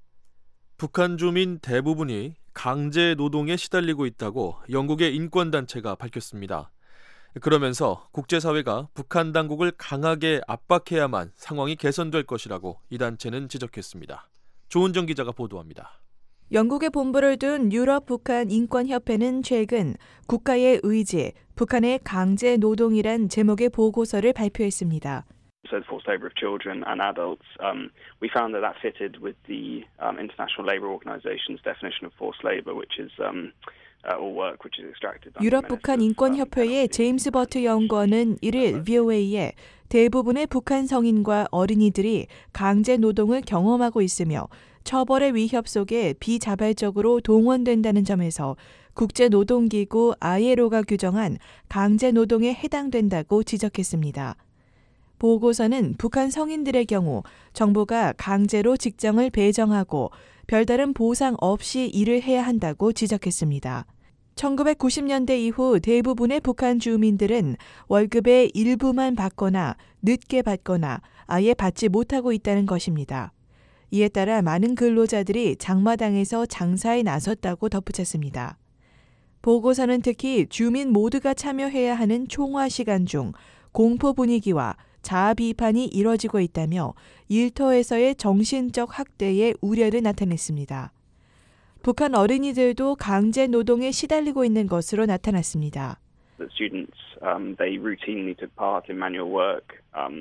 북한 주민 대부분이 강제 노동에 시달리고 있다고 영국의 인권단체가 밝혔습니다. 그러면서 국제사회가 북한 당국을 강하게 압박해야만 상황이 개선될 것이라고 이 단체는 지적했습니다. 조은정 기자가 보도합니다. 영국에 본부를 둔 유럽 북한 인권협회는 최근 국가의 의지, 북한의 강제 노동이란 제목의 보고서를 발표했습니다. So the forced labor of children and adults, we found that fitted with the International Labour Organization's definition of forced labor, which is all work which is extracted. 유럽 북한 인권협회의 제임스 버트 연구원은 1일 VOA에 대부분의 북한 성인과 어린이들이 강제 노동을 경험하고 있으며 처벌의 위협 속에 비자발적으로 동원된다는 점에서 국제노동기구 ILO가 규정한 강제 노동에 해당된다고 지적했습니다. 보고서는 북한 성인들의 경우 정부가 강제로 직장을 배정하고 별다른 보상 없이 일을 해야 한다고 지적했습니다. 1990년대 이후 대부분의 북한 주민들은 월급의 일부만 받거나 늦게 받거나 아예 받지 못하고 있다는 것입니다. 이에 따라 많은 근로자들이 장마당에서 장사에 나섰다고 덧붙였습니다. 보고서는 특히 주민 모두가 참여해야 하는 총화 시간 중 공포 분위기와 자아 비판이 이뤄지고 있다며 일터에서의 정신적 학대의 우려를 나타냈습니다. 북한 어린이들도 강제 노동에 시달리고 있는 것으로 나타났습니다. The students, they routinely took part in manual work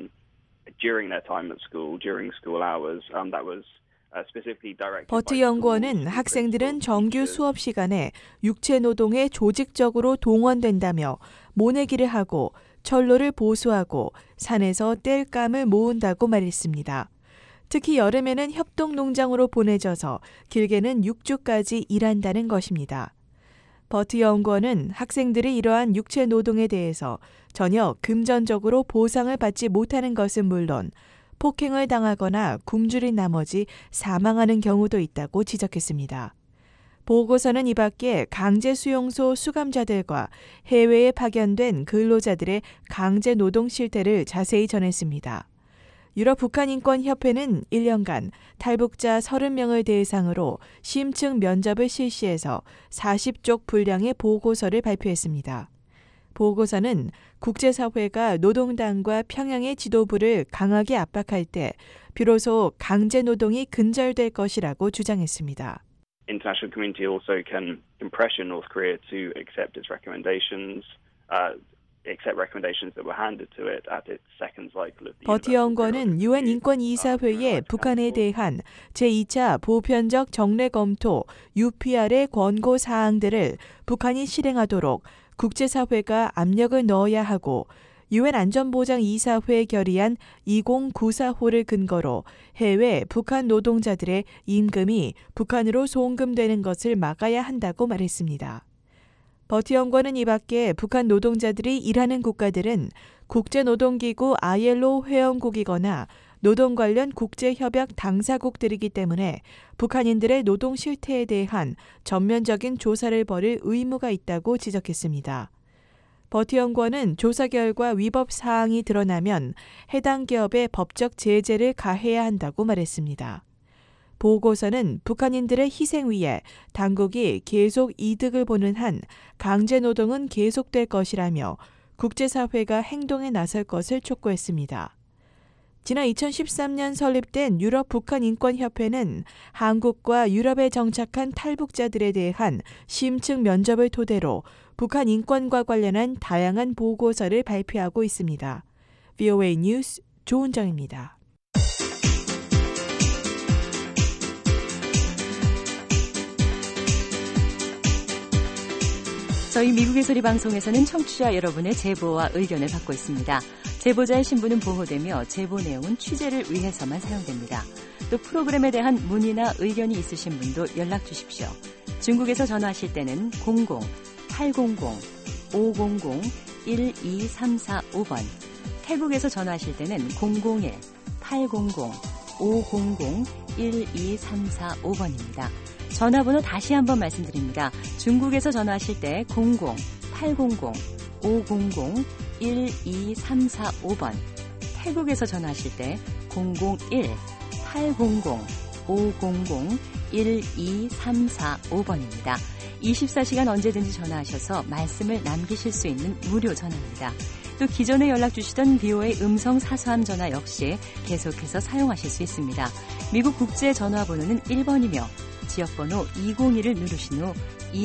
during their time at school, during school hours. That was specifically directed. 버트 연구원은 학생들은 정규 수업 시간에 육체 노동에 조직적으로 동원된다며 모내기를 하고 철로를 보수하고 산에서 땔감을 모은다고 말했습니다. 특히 여름에는 협동농장으로 보내져서 길게는 6주까지 일한다는 것입니다. 버트 연구원은 학생들이 이러한 육체 노동에 대해서 전혀 금전적으로 보상을 받지 못하는 것은 물론 폭행을 당하거나 굶주린 나머지 사망하는 경우도 있다고 지적했습니다. 보고서는 이 밖에 강제 수용소 수감자들과 해외에 파견된 근로자들의 강제 노동 실태를 자세히 전했습니다. 유럽 북한 인권협회는 1년간 탈북자 30명을 대상으로 심층 면접을 실시해서 40쪽 분량의 보고서를 발표했습니다. 보고서는 국제사회가 노동당과 평양의 지도부를 강하게 압박할 때 비로소 강제 노동이 근절될 것이라고 주장했습니다. International community also can pressure North Korea to accept its recommendations, accept recommendations that were handed to it at its second cycle of the. 버트 연구원은 유엔 인권이사회에 북한에 대한 제2차 보편적 정례 검토 UPR의 권고 사항들을 북한이 실행하도록 국제사회가 압력을 넣어야 하고 유엔 안전보장이사회 결의안 2094호를 근거로 해외 북한 노동자들의 임금이 북한으로 송금되는 것을 막아야 한다고 말했습니다. 버트 연구원은 이 밖에 북한 노동자들이 일하는 국가들은 국제노동기구 ILO 회원국이거나 노동 관련 국제협약 당사국들이기 때문에 북한인들의 노동 실태에 대한 전면적인 조사를 벌일 의무가 있다고 지적했습니다. 버트 연구원은 조사 결과 위법 사항이 드러나면 해당 기업에 법적 제재를 가해야 한다고 말했습니다. 보고서는 북한인들의 희생 위에 당국이 계속 이득을 보는 한 강제 노동은 계속될 것이라며 국제사회가 행동에 나설 것을 촉구했습니다. 지난 2013년 설립된 유럽 북한 인권협회는 한국과 유럽에 정착한 탈북자들에 대한 심층 면접을 토대로 북한 인권과 관련한 다양한 보고서를 발표하고 있습니다. VOA 뉴스 조은정입니다. 저희 미국의 소리 방송에서는 청취자 여러분의 제보와 의견을 받고 있습니다. 제보자의 신분은 보호되며 제보 내용은 취재를 위해서만 사용됩니다. 또 프로그램에 대한 문의나 의견이 있으신 분도 연락 주십시오. 중국에서 전화하실 때는 00-800-500-12345번, 태국에서 전화하실 때는 001-800-500-12345번입니다. 전화번호 다시 한번 말씀드립니다. 중국에서 전화하실 때 0-800-500-12345번, 태국에서 전화하실 때 001-800-500-12345번입니다. 24시간 언제든지 전화하셔서 말씀을 남기실 수 있는 무료 전화입니다. 또 기존에 연락 주시던 BOA 음성 사서함 전화 역시 계속해서 사용하실 수 있습니다. 미국 국제 전화번호는 1번이며 지역번호 201을 누르신 후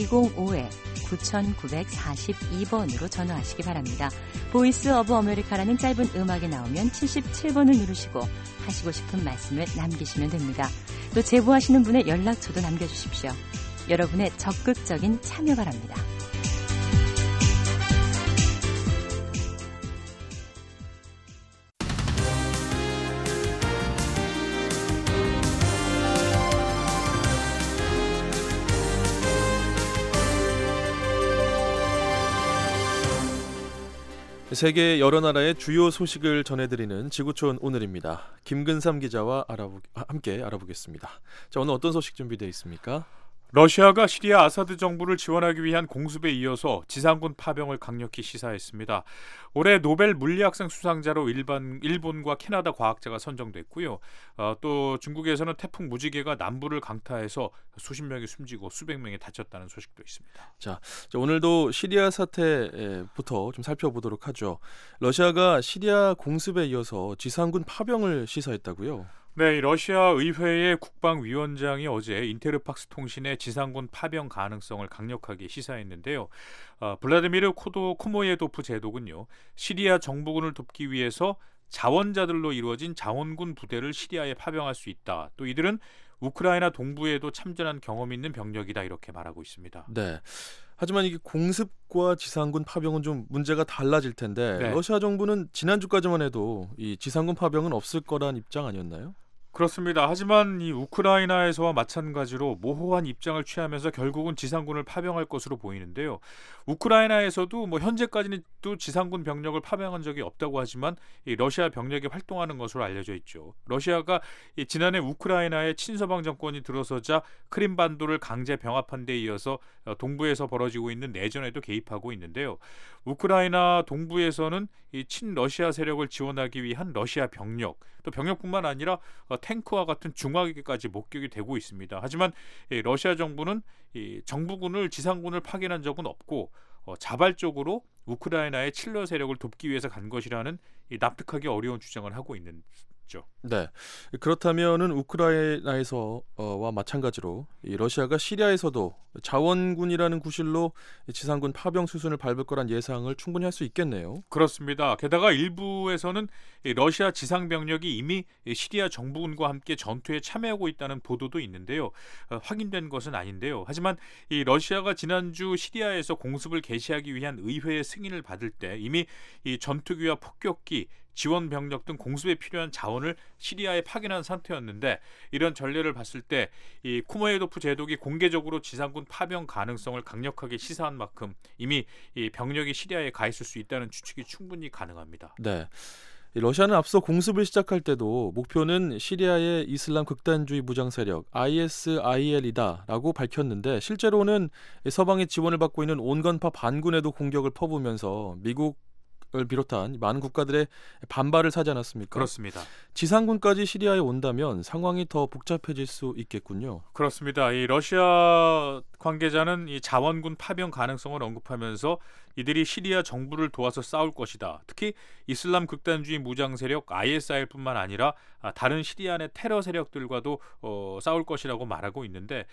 205-9942번으로 전화하시기 바랍니다. 보이스 오브 아메리카라는 짧은 음악이 나오면 77번을 누르시고 하시고 싶은 말씀을 남기시면 됩니다. 또 제보하시는 분의 연락처도 남겨주십시오. 여러분의 적극적인 참여 바랍니다. 세계 여러 나라의 주요 소식을 전해드리는 지구촌 오늘입니다. 김근삼 기자와 함께 알아보겠습니다. 자, 오늘 어떤 소식 준비되어 있습니까? 러시아가 시리아 아사드 정부를 지원하기 위한 공습에 이어서 지상군 파병을 강력히 시사했습니다. 올해 노벨 물리학상 수상자로 일본과 캐나다 과학자가 선정됐고요. 또 중국에서는 태풍 무지개가 남부를 강타해서 수십 명이 숨지고 수백 명이 다쳤다는 소식도 있습니다. 자, 오늘도 시리아 사태부터 좀 살펴보도록 하죠. 러시아가 시리아 공습에 이어서 지상군 파병을 시사했다고요? 네, 러시아 의회의 국방위원장이 어제 인테르팍스 통신의 지상군 파병 가능성을 강력하게 시사했는데요. 블라디미르 코모예도프 제독은요, 시리아 정부군을 돕기 위해서 자원자들로 이루어진 자원군 부대를 시리아에 파병할 수 있다. 또 이들은 우크라이나 동부에도 참전한 경험 있는 병력이다, 이렇게 말하고 있습니다. 네. 하지만 이게 공습과 지상군 파병은 좀 문제가 달라질 텐데 네. 러시아 정부는 지난주까지만 해도 이 지상군 파병은 없을 거란 입장 아니었나요? 그렇습니다. 하지만 이 우크라이나에서와 마찬가지로 모호한 입장을 취하면서 결국은 지상군을 파병할 것으로 보이는데요. 우크라이나에서도 현재까지는 또 지상군 병력을 파병한 적이 없다고 하지만 이 러시아 병력이 활동하는 것으로 알려져 있죠. 러시아가 지난해 우크라이나의 친서방 정권이 들어서자 크림반도를 강제 병합한 데 이어서 동부에서 벌어지고 있는 내전에도 개입하고 있는데요. 우크라이나 동부에서는 이 친러시아 세력을 지원하기 위한 러시아 병력, 또 병력뿐만 아니라 탱크와 같은 중화기까지 목격이 되고 있습니다. 하지만 러시아 정부는 이 정부군을 지상군을 파견한 적은 없고 자발적으로 우크라이나의 친러 세력을 돕기 위해서 간 것이라는 납득하기 어려운 주장을 하고 있는 있죠. 네. 그렇다면은 우크라이나에서와 마찬가지로 이 러시아가 시리아에서도 자원군이라는 구실로 지상군 파병 수순을 밟을 거란 예상을 충분히 할 수 있겠네요. 그렇습니다. 게다가 일부에서는 러시아 지상 병력이 이미 시리아 정부군과 함께 전투에 참여하고 있다는 보도도 있는데요. 확인된 것은 아닌데요. 하지만 이 러시아가 지난주 시리아에서 공습을 개시하기 위한 의회의 승인을 받을 때 이미 이 전투기와 폭격기 지원 병력 등 공습에 필요한 자원을 시리아에 파견한 상태였는데 이런 전례를 봤을 때 이 쿠마예도프 제독이 공개적으로 지상군 파병 가능성을 강력하게 시사한 만큼 이미 이 병력이 시리아에 가 있을 수 있다는 추측이 충분히 가능합니다. 네. 러시아는 앞서 공습을 시작할 때도 목표는 시리아의 이슬람 극단주의 무장 세력 ISIL이다라고 밝혔는데 실제로는 서방의 지원을 받고 있는 온건파 반군에도 공격을 퍼부으면서 미국을 비롯한 많은 국가들의 반발을 사지 않았습니까? 그렇습니다. 지상군까지 시리아에 온다면 상황이 더 복잡해질 수 있겠군요. 그렇습니다. 이 러시아 관계자는 이 자원군 파병 가능성을 언급하면서 이들이 시리아 정부를 도와서 싸울 것이다. 특히 이슬람 극단주의 무장 세력 ISIL뿐만 아니라 다른 시리아 내 테러 세력들과도 싸울 것이라고 말하고 있는데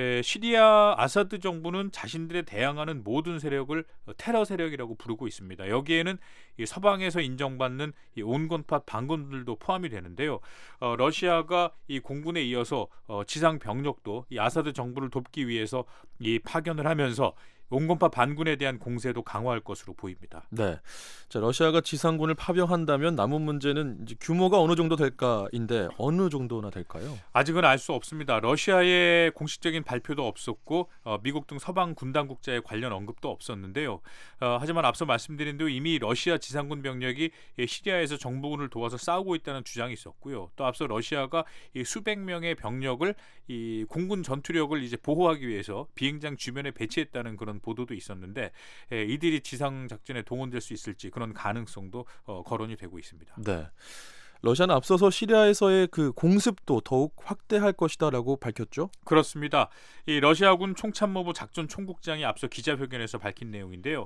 시리아 아사드 정부는 자신들에 대항하는 모든 세력을 테러 세력이라고 부르고 있습니다. 여기에는 이 서방에서 인정받는 이 온건파 반군들도 포함이 되는데요. 러시아가 이 공군에 이어서 지상 병력도 이 아사드 정부를 돕기 위해서 이 파견을 하면서 온건파 반군에 대한 공세도 강화할 것으로 보입니다. 네, 자, 러시아가 지상군을 파병한다면 남은 문제는 이제 규모가 어느 정도 될까인데 어느 정도나 될까요? 아직은 알 수 없습니다. 러시아의 공식적인 발표도 없었고 미국 등 서방 군 당국자의 관련 언급도 없었는데요. 하지만 앞서 말씀드린 대로 이미 러시아 지상군 병력이 시리아에서 정부군을 도와서 싸우고 있다는 주장이 있었고요. 또 앞서 러시아가 이 수백 명의 병력을 이 공군 전투력을 이제 보호하기 위해서 비행장 주변에 배치했다는 그런 보도도 있었는데 이들이 지상 작전에 동원될 수 있을지 그런 가능성도 거론이 되고 있습니다. 네, 러시아는 앞서서 시리아에서의 그 공습도 더욱 확대할 것이다라고 밝혔죠? 그렇습니다. 이 러시아군 총참모부 작전 총국장이 앞서 기자회견에서 밝힌 내용인데요.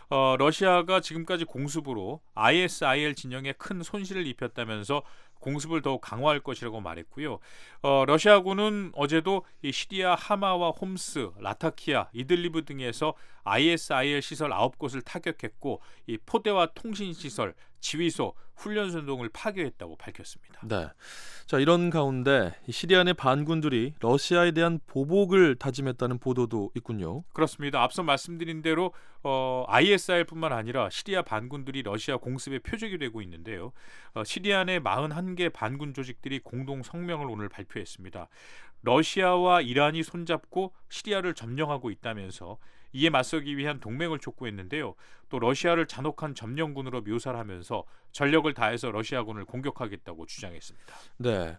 러시아가 지금까지 공습으로 ISIL 진영에 큰 손실을 입혔다면서 공습을 더욱 강화할 것이라고 말했고요. 러시아군은 어제도 이 시리아 하마와 홈스, 라타키아, 이들리브 등에서 ISIL 시설 9곳을 타격했고 이 포대와 통신시설, 지휘소, 훈련소 등을 파괴했다고 밝혔습니다. 네, 자, 이런 가운데 시리아 내 반군들이 러시아에 대한 보복을 다짐했다는 보도도 있군요. 그렇습니다. 앞서 말씀드린 대로 ISIL뿐만 아니라 시리아 반군들이 러시아 공습의 표적이 되고 있는데요. 시리아 내 41개 반군 조직들이 공동 성명을 오늘 발표했습니다. 러시아와 이란이 손잡고 시리아를 점령하고 있다면서 이에 맞서기 위한 동맹을 촉구했는데요. 또 러시아를 잔혹한 점령군으로 묘사를 하면서 전력을 다해서 러시아군을 공격하겠다고 주장했습니다. 네.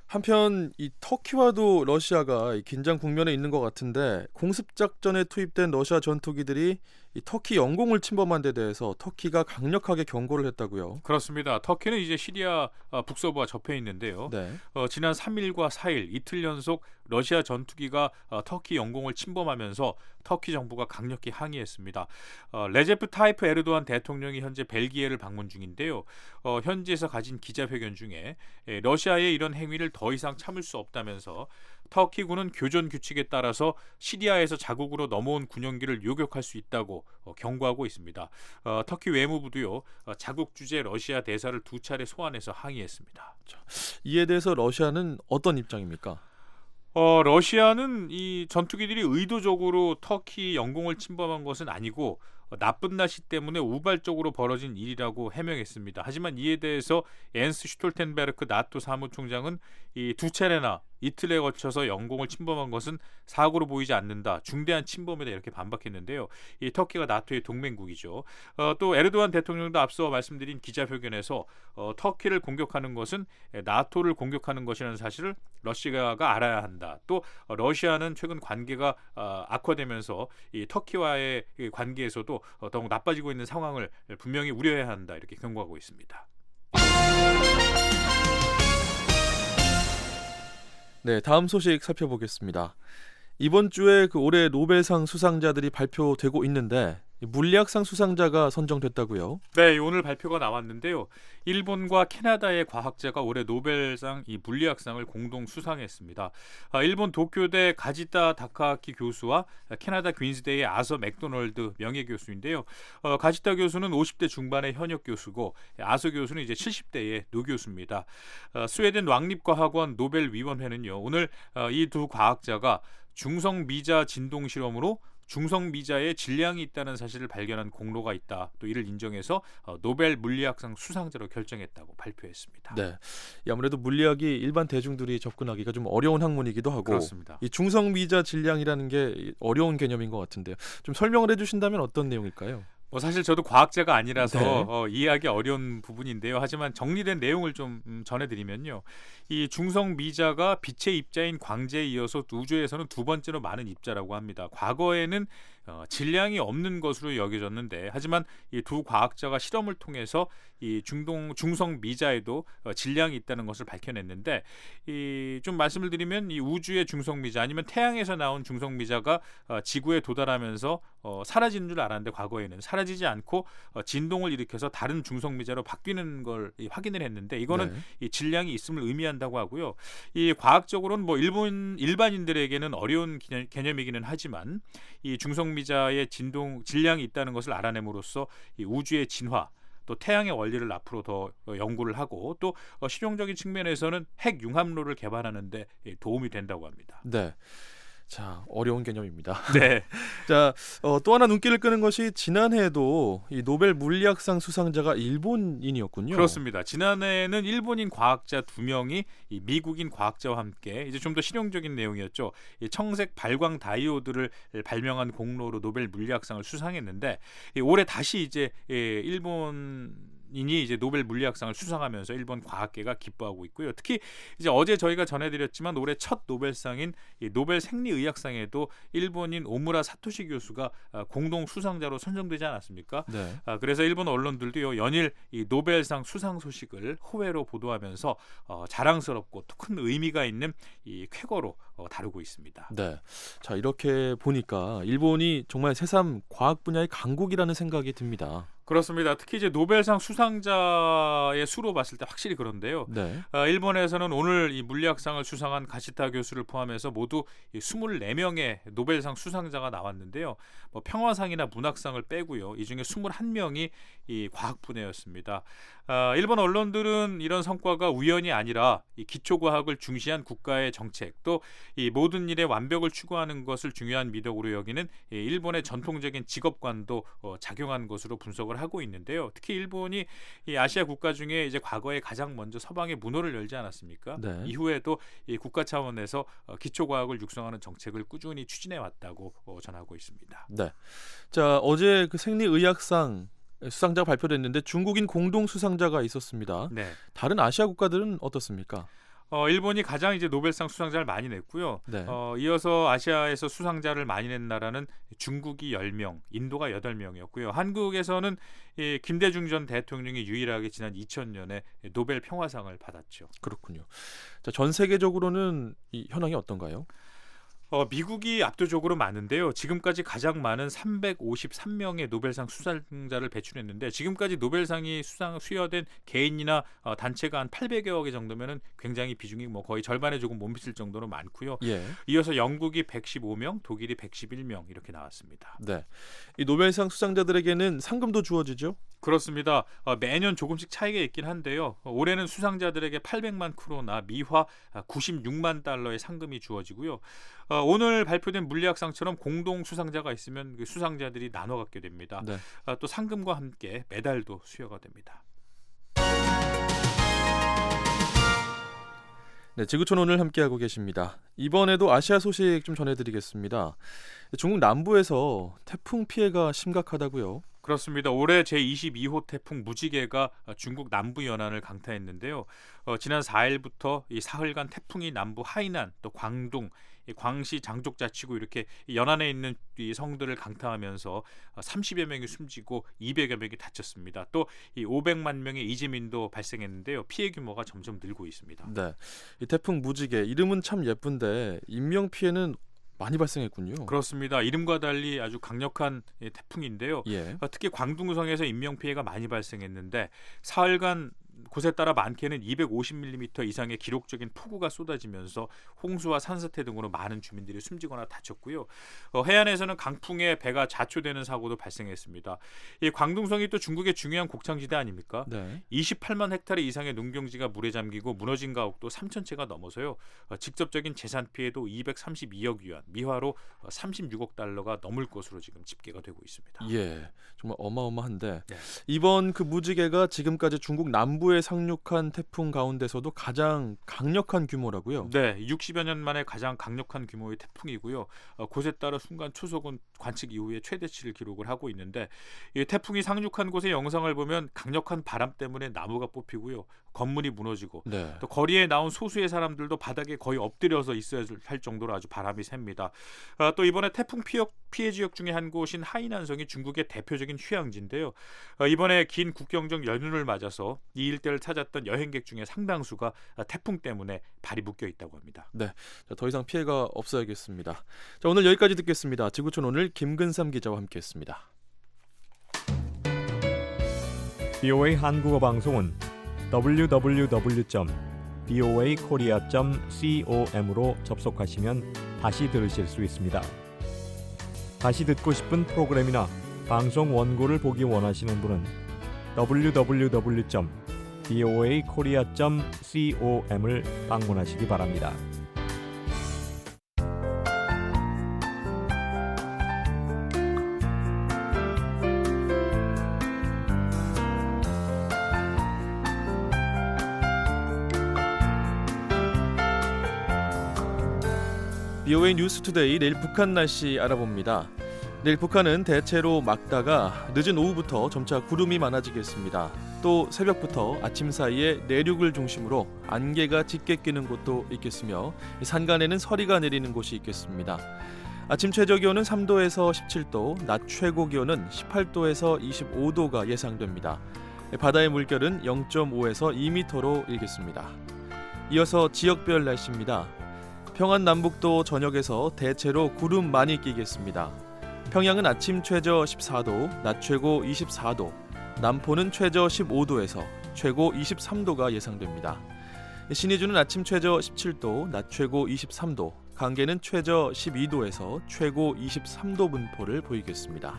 한편 이 터키와도 러시아가 긴장 국면에 있는 것 같은데 공습 작전에 투입된 러시아 전투기들이 이 터키 영공을 침범한 데 대해서 터키가 강력하게 경고를 했다고요. 그렇습니다. 터키는 이제 시리아 북서부와 접해 있는데요. 네. 지난 3일과 4일 이틀 연속 러시아 전투기가 터키 영공을 침범하면서 터키 정부가 강력히 항의했습니다. 레제프 타이프 에르도안 대통령이 현재 벨기에를 방문 중인데요. 현지에서 가진 기자회견 중에 러시아의 이런 행위를 더 이상 참을 수 없다면서 터키군은 교전 규칙에 따라서 시리아에서 자국으로 넘어온 군용기를 요격할 수 있다고 경고하고 있습니다. 터키 외무부도요, 자국 주재 러시아 대사를 2차례 소환해서 항의했습니다. 이에 대해서 러시아는 어떤 입장입니까? 러시아는 이 전투기들이 의도적으로 터키 영공을 침범한 것은 아니고 나쁜 날씨 때문에 우발적으로 벌어진 일이라고 해명했습니다. 하지만 이에 대해서 옌스 슈톨텐베르크 나토 사무총장은 이 2차례나 이틀에 걸쳐서 영공을 침범한 것은 사고로 보이지 않는다. 중대한 침범이다 이렇게 반박했는데요. 이 터키가 나토의 동맹국이죠. 또 에르도안 대통령도 앞서 말씀드린 기자회견에서 터키를 공격하는 것은 나토를 공격하는 것이라는 사실을 러시아가 알아야 한다. 또 러시아는 최근 관계가 악화되면서 이 터키와의 관계에서도 더욱 나빠지고 있는 상황을 분명히 우려해야 한다. 이렇게 경고하고 있습니다. 네, 다음 소식 살펴보겠습니다. 이번 주에 그 올해 노벨상 수상자들이 발표되고 있는데 물리학상 수상자가 선정됐다고요? 네, 오늘 발표가 나왔는데요. 일본과 캐나다의 과학자가 올해 노벨상 이 물리학상을 공동 수상했습니다. 일본 도쿄대 가지타 다카키 교수와 캐나다 퀸즈대의 아서 맥도널드 명예교수인데요. 가지타 교수는 50대 중반의 현역 교수고 아서 교수는 이제 70대의 노교수입니다. 스웨덴 왕립과학원 노벨위원회는요, 오늘 이 두 과학자가 중성 미자 진동 실험으로 중성 미자에 질량이 있다는 사실을 발견한 공로가 있다. 또 이를 인정해서 노벨 물리학상 수상자로 결정했다고 발표했습니다. 네, 아무래도 물리학이 일반 대중들이 접근하기가 좀 어려운 학문이기도 하고 그렇습니다. 이 중성 미자 질량이라는 게 어려운 개념인 것 같은데요. 좀 설명을 해주신다면 어떤 내용일까요? 사실 저도 과학자가 아니라서 네. 이해하기 어려운 부분인데요. 하지만 정리된 내용을 좀 전해드리면요. 이 중성 미자가 빛의 입자인 광제에 이어서 우주에서는 두 번째로 많은 입자라고 합니다. 과거에는 질량이 없는 것으로 여겨졌는데 하지만 이 두 과학자가 실험을 통해서 이 중성 미자에도 질량이 있다는 것을 밝혀냈는데 좀 말씀을 드리면 이 우주의 중성 미자 아니면 태양에서 나온 중성 미자가 지구에 도달하면서 사라지는 줄 알았는데 과거에는 사라지지 않고 진동을 일으켜서 다른 중성 미자로 바뀌는 걸 확인을 했는데 이거는 네. 이 질량이 있음을 의미한다고 하고요. 이 과학적으로는 일반인들에게는 어려운 개념이기는 하지만 이 중성 미자의 질량이 있다는 것을 알아냄으로써 이 우주의 진화 또 태양의 원리를 앞으로 더 연구를 하고 또 실용적인 측면에서는 핵 융합로를 개발하는 데 도움이 된다고 합니다. 네. 자, 어려운 개념입니다. 네. 자, 또 하나 눈길을 끄는 것이 지난해에도 이 노벨 물리학상 수상자가 일본인이었군요. 그렇습니다. 지난해에는 일본인 과학자 2명이 이 미국인 과학자와 함께 이제 좀 더 실용적인 내용이었죠. 이 청색 발광 다이오드를 발명한 공로로 노벨 물리학상을 수상했는데 올해 다시 이제 일본인이 이제 노벨 물리학상을 수상하면서 일본 과학계가 기뻐하고 있고요. 특히 이제 어제 저희가 전해드렸지만 올해 첫 노벨상인 이 노벨 생리의학상에도 일본인 오무라 사토시 교수가 공동 수상자로 선정되지 않았습니까? 네. 그래서 일본 언론들도 연일 이 노벨상 수상 소식을 호외로 보도하면서 자랑스럽고 또 큰 의미가 있는 이 쾌거로 다루고 있습니다. 네. 자, 이렇게 보니까 일본이 정말 새삼 과학 분야의 강국이라는 생각이 듭니다. 그렇습니다. 특히 이제 노벨상 수상자의 수로 봤을 때 확실히 그런데요. 네. 일본에서는 오늘 이 물리학상을 수상한 가시타 교수를 포함해서 모두 24명의 노벨상 수상자가 나왔는데요. 평화상이나 문학상을 빼고요. 이 중에 21명이 이 과학 분야였습니다. 일본 언론들은 이런 성과가 우연이 아니라 이 기초과학을 중시한 국가의 정책 또 이 모든 일의 완벽을 추구하는 것을 중요한 미덕으로 여기는 일본의 전통적인 직업관도 작용한 것으로 분석을 하고 있는데요. 특히 일본이 이 아시아 국가 중에 이제 과거에 가장 먼저 서방의 문호를 열지 않았습니까? 네. 이후에도 이 국가 차원에서 기초과학을 육성하는 정책을 꾸준히 추진해 왔다고 전하고 있습니다. 네. 자, 어제 그 생리의학상 수상자가 발표됐는데 중국인 공동 수상자가 있었습니다. 네. 다른 아시아 국가들은 어떻습니까? 일본이 가장 이제 노벨상 수상자를 많이 냈고요. 네. 이어서 아시아에서 수상자를 많이 낸 나라는 중국이 10명, 인도가 8명이었고요. 한국에서는 이 김대중 전 대통령이 유일하게 지난 2000년에 노벨 평화상을 받았죠. 그렇군요. 자, 전 세계적으로는 이 현황이 어떤가요? 미국이 압도적으로 많은데요. 지금까지 가장 많은 353명의 노벨상 수상자를 배출했는데 지금까지 노벨상이 수여된 개인이나 단체가 한 800여 개 정도면은 굉장히 비중이 거의 절반에 조금 못 미칠 정도로 많고요. 예. 이어서 영국이 115명, 독일이 111명 이렇게 나왔습니다. 네. 이 노벨상 수상자들에게는 상금도 주어지죠? 그렇습니다. 매년 조금씩 차이가 있긴 한데요. 올해는 수상자들에게 800만 크로나 미화 96만 달러의 상금이 주어지고요. 오늘 발표된 물리학상처럼 공동 수상자가 있으면 그 수상자들이 나눠 갖게 됩니다. 네. 또 상금과 함께 메달도 수여가 됩니다. 네, 지구촌 오늘 함께하고 계십니다. 이번에도 아시아 소식 좀 전해드리겠습니다. 중국 남부에서 태풍 피해가 심각하다고요? 그렇습니다. 올해 제22호 태풍 무지개가 중국 남부 연안을 강타했는데요. 지난 4일부터 이 사흘간 태풍이 남부 하이난 또 광둥, 광시 장족자치구 이렇게 연안에 있는 이 성들을 강타하면서 30여 명이 숨지고 200여 명이 다쳤습니다. 또 이 500만 명의 이재민도 발생했는데요. 피해 규모가 점점 늘고 있습니다. 네, 이 태풍 무지개 이름은 참 예쁜데 인명 피해는 많이 발생했군요. 그렇습니다. 이름과 달리 아주 강력한 태풍인데요. 예. 특히 광둥성에서 인명 피해가 많이 발생했는데 사흘간 곳에 따라 많게는 250mm 이상의 기록적인 폭우가 쏟아지면서 홍수와 산사태 등으로 많은 주민들이 숨지거나 다쳤고요. 해안에서는 강풍에 배가 자초되는 사고도 발생했습니다. 이 광둥성이 또 중국의 중요한 곡창지대 아닙니까? 네. 28만 헥타르 이상의 농경지가 물에 잠기고 무너진 가옥도 3,000채가 넘어서요. 직접적인 재산 피해도 232억 위안, 미화로 36억 달러가 넘을 것으로 지금 집계가 되고 있습니다. 예, 정말 어마어마한데 네. 이번 그 무지개가 지금까지 중국 남부에 상륙한 태풍 가운데서도 가장 강력한 규모라고요? 네, 60여 년 만에 가장 강력한 규모의 태풍이고요. 곳에 따라 순간 초속은 관측 이후에 최대치를 기록을 하고 있는데 이 태풍이 상륙한 곳의 영상을 보면 강력한 바람 때문에 나무가 뽑히고요. 건물이 무너지고 네. 또 거리에 나온 소수의 사람들도 바닥에 거의 엎드려서 있어야 할 정도로 아주 바람이 셉니다. 또 이번에 태풍 피해 지역 중에 한 곳인 하이난성이 중국의 대표적인 휴양지인데요. 이번에 긴 국경적 연휴를 맞아서 이 일대를 찾았던 여행객 중에 상당수가 태풍 때문에 발이 묶여 있다고 합니다. 네, 자, 더 이상 피해가 없어야겠습니다. 자, 오늘 여기까지 듣겠습니다. 지구촌 오늘 김근삼 기자와 함께했습니다. BOA 한국어 방송은 www.boakorea.com으로 접속하시면 다시 들으실 수 있습니다. 다시 듣고 싶은 프로그램이나 방송 원고를 보기 원하시는 분은 www.boakorea.com을 방문하시기 바랍니다. BOA 뉴스투데이 내일 북한 날씨 알아봅니다. 내일 북한은 대체로 맑다가 늦은 오후부터 점차 구름이 많아지겠습니다. 또 새벽부터 아침 사이에 내륙을 중심으로 안개가 짙게 끼는 곳도 있겠으며 산간에는 서리가 내리는 곳이 있겠습니다. 아침 최저 기온은 3도에서 17도, 낮 최고 기온은 18도에서 25도가 예상됩니다. 바다의 물결은 0.5에서 2m로 일겠습니다. 이어서 지역별 날씨입니다. 평안 남북도 저녁에서 대체로 구름 많이 끼겠습니다. 평양은 아침 최저 14도, 낮 최고 24도, 남포는 최저 15도에서 최고 23도가 예상됩니다. 신의주는 아침 최저 17도, 낮 최고 23도, 강계는 최저 12도에서 최고 23도 분포를 보이겠습니다.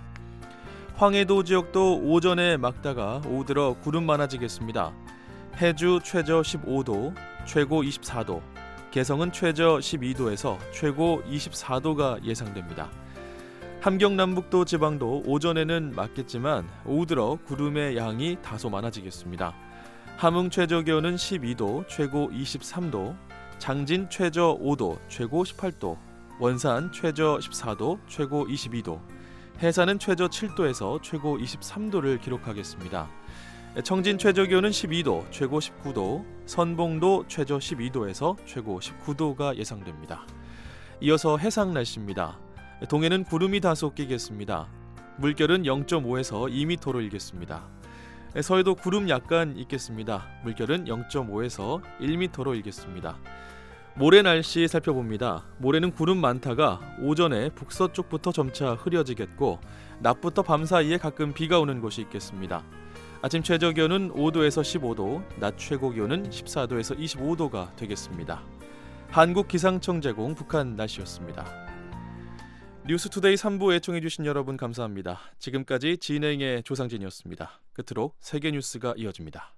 황해도 지역도 오전에 맑다가 오후 들어 구름 많아지겠습니다. 해주 최저 15도, 최고 24도, 개성은 최저 12도에서 최고 24도가 예상됩니다. 함경 남북도 지방도 오전에는 맑겠지만 오후 들어 구름의 양이 다소 많아지겠습니다. 함흥 최저 기온은 12도, 최고 23도, 장진 최저 5도, 최고 18도, 원산 최저 14도, 최고 22도, 해산은 최저 7도에서 최고 23도를 기록하겠습니다. 청진 최저 기온은 12도, 최고 19도, 선봉도 최저 12도에서 최고 19도가 예상됩니다. 이어서 해상 날씨입니다. 동해는 구름이 다소 끼겠습니다. 물결은 0.5에서 2m로 일겠습니다. 서해도 구름 약간 있겠습니다. 물결은 0.5에서 1m로 일겠습니다. 모레 날씨 살펴봅니다. 모레는 구름 많다가 오전에 북서쪽부터 점차 흐려지겠고 낮부터 밤 사이에 가끔 비가 오는 곳이 있겠습니다. 아침 최저 기온은 5도에서 15도, 낮 최고 기온은 14도에서 25도가 되겠습니다. 한국기상청 제공 북한 날씨였습니다. 뉴스투데이 3부 애청해주신 여러분 감사합니다. 지금까지 진행의 조상진이었습니다. 끝으로 세계 뉴스가 이어집니다.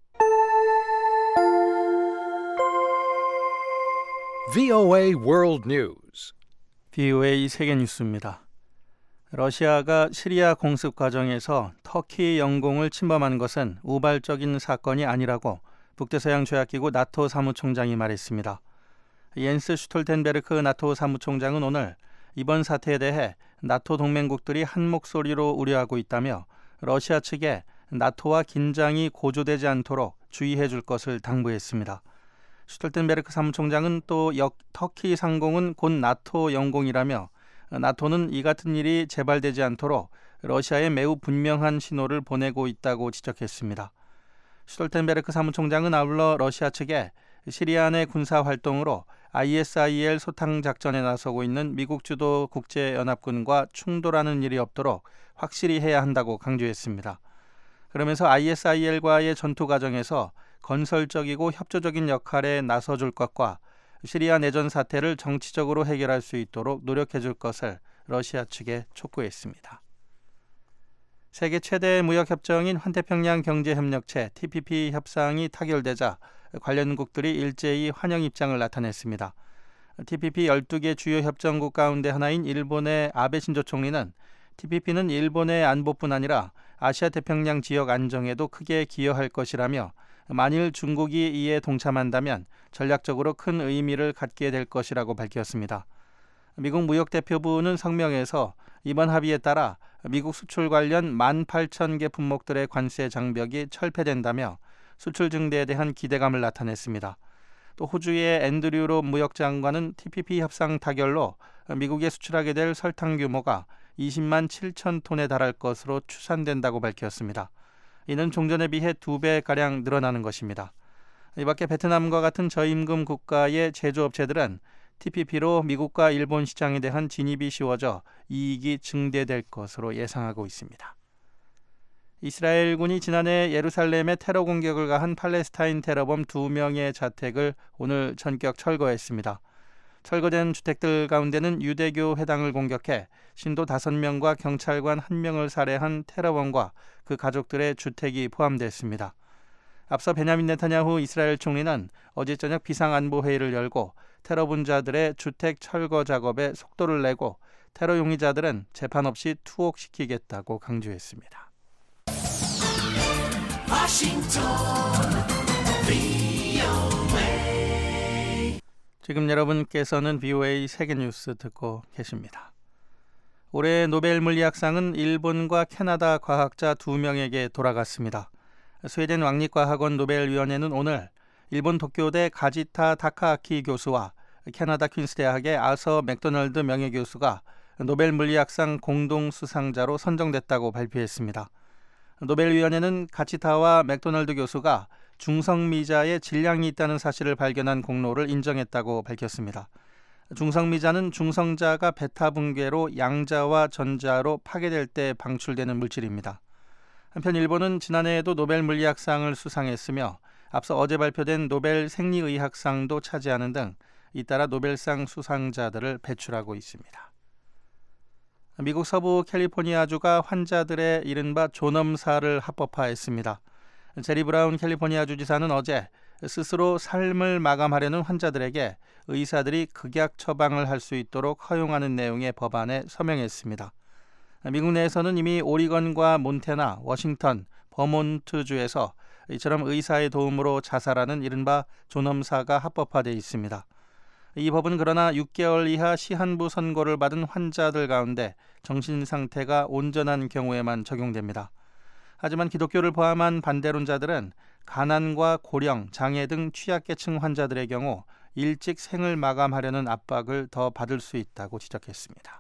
VOA World News. BOA 세계 뉴스입니다. 러시아가 시리아 공습 과정에서 터키 영공을 침범한 것은 우발적인 사건이 아니라고 북대서양 조약기구 나토 사무총장이 말했습니다. 옌스 슈톨텐베르크 나토 사무총장은 오늘 이번 사태에 대해 나토 동맹국들이 한 목소리로 우려하고 있다며 러시아 측에 나토와 긴장이 고조되지 않도록 주의해 줄 것을 당부했습니다. 슈톨텐베르크 사무총장은 또 터키 상공은 곧 나토 영공이라며 나토는 이 같은 일이 재발되지 않도록 러시아에 매우 분명한 신호를 보내고 있다고 지적했습니다. 슈톨텐베르크 사무총장은 아울러 러시아 측에 시리아 내 군사 활동으로 ISIL 소탕 작전에 나서고 있는 미국 주도 국제연합군과 충돌하는 일이 없도록 확실히 해야 한다고 강조했습니다. 그러면서 ISIL과의 전투 과정에서 건설적이고 협조적인 역할에 나서줄 것과 시리아 내전 사태를 정치적으로 해결할 수 있도록 노력해줄 것을 러시아 측에 촉구했습니다. 세계 최대 무역협정인 환태평양 경제협력체 TPP 협상이 타결되자 관련국들이 일제히 환영 입장을 나타냈습니다. TPP 12개 주요 협정국 가운데 하나인 일본의 아베 신조 총리는 TPP는 일본의 안보뿐 아니라 아시아 태평양 지역 안정에도 크게 기여할 것이라며 만일 중국이 이에 동참한다면 전략적으로 큰 의미를 갖게 될 것이라고 밝혔습니다. 미국 무역대표부는 성명에서 이번 합의에 따라 미국 수출 관련 18,000개 품목들의 관세 장벽이 철폐된다며 수출 증대에 대한 기대감을 나타냈습니다. 또 호주의 앤드류 로 무역장관은 TPP 협상 타결로 미국에 수출하게 될 설탕 규모가 20만 7천 톤에 달할 것으로 추산된다고 밝혔습니다. 이는 종전에 비해 2배가량 늘어나는 것입니다. 이 밖에 베트남과 같은 저임금 국가의 제조업체들은 TPP로 미국과 일본 시장에 대한 진입이 쉬워져 이익이 증대될 것으로 예상하고 있습니다. 이스라엘군이 지난해 예루살렘에 테러 공격을 가한 팔레스타인 테러범 2명의 자택을 오늘 전격 철거했습니다. 철거된 주택들 가운데는 유대교 회당을 공격해 신도 5명과 경찰관 1명을 살해한 테러범과 그 가족들의 주택이 포함됐습니다. 앞서 베냐민 네타냐후 이스라엘 총리는 어제 저녁 비상안보회의를 열고 테러 분자들의 주택 철거 작업에 속도를 내고 테러 용의자들은 재판 없이 투옥시키겠다고 강조했습니다. 지금 여러분께서는 VOA 세계뉴스 듣고 계십니다. 올해 노벨 물리학상은 일본과 캐나다 과학자 2명에게 돌아갔습니다. 스웨덴 왕립과학원 노벨위원회는 오늘 일본 도쿄대 가지타 다카아키 교수와 캐나다 퀸스 대학의 아서 맥도널드 명예교수가 노벨 물리학상 공동 수상자로 선정됐다고 발표했습니다. 노벨위원회는 가치타와 맥도널드 교수가 중성미자에 질량이 있다는 사실을 발견한 공로를 인정했다고 밝혔습니다. 중성미자는 중성자가 베타 붕괴로 양자와 전자로 파괴될 때 방출되는 물질입니다. 한편 일본은 지난해에도 노벨 물리학상을 수상했으며 앞서 어제 발표된 노벨 생리의학상도 차지하는 등 잇따라 노벨상 수상자들을 배출하고 있습니다. 미국 서부 캘리포니아주가 환자들의 이른바 존엄사를 합법화했습니다. 제리 브라운 캘리포니아주 지사는 어제 스스로 삶을 마감하려는 환자들에게 의사들이 극약 처방을 할 수 있도록 허용하는 내용의 법안에 서명했습니다. 미국 내에서는 이미 오리건과 몬태나, 워싱턴, 버몬트주에서 이처럼 의사의 도움으로 자살하는 이른바 존엄사가 합법화되어 있습니다. 이 법은 그러나 6개월 이하 시한부 선고를 받은 환자들 가운데 정신 상태가 온전한 경우에만 적용됩니다. 하지만 기독교를 포함한 반대론자들은 가난과 고령, 장애 등 취약계층 환자들의 경우 일찍 생을 마감하려는 압박을 더 받을 수 있다고 지적했습니다.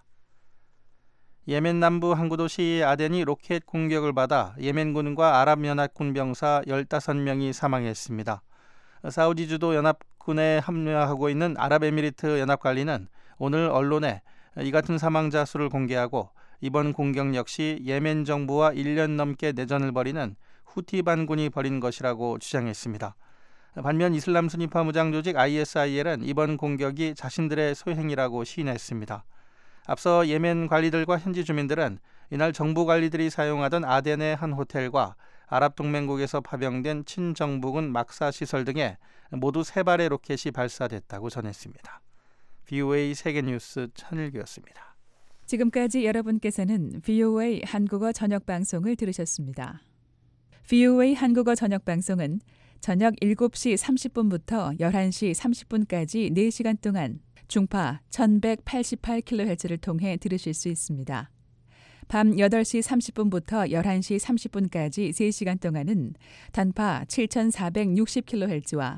예멘 남부 항구 도시 아덴이 로켓 공격을 받아 예멘군과 아랍연합군 병사 15명이 사망했습니다. 사우디 주도 연합군에 합류하고 있는 아랍에미리트 연합관리는 오늘 언론에 이 같은 사망자 수를 공개하고 이번 공격 역시 예멘 정부와 1년 넘게 내전을 벌이는 후티 반군이 벌인 것이라고 주장했습니다. 반면 이슬람 순위파 무장 조직 ISIL은 이번 공격이 자신들의 소행이라고 시인했습니다. 앞서 예멘 관리들과 현지 주민들은 이날 정부 관리들이 사용하던 아덴의 한 호텔과 아랍 동맹국에서 파병된 친정부군 막사 시설 등에 모두 3발의 로켓이 발사됐다고 전했습니다. VOA 세계뉴스 천일규였습니다. 지금까지 여러분께서는 VOA 한국어 저녁 방송을 들으셨습니다. VOA 한국어 저녁 방송은 저녁 7시 30분부터 11시 30분까지 4시간 동안 중파 1188kHz를 통해 들으실 수 있습니다. 밤 8시 30분부터 11시 30분까지 3시간 동안은 단파 7460kHz와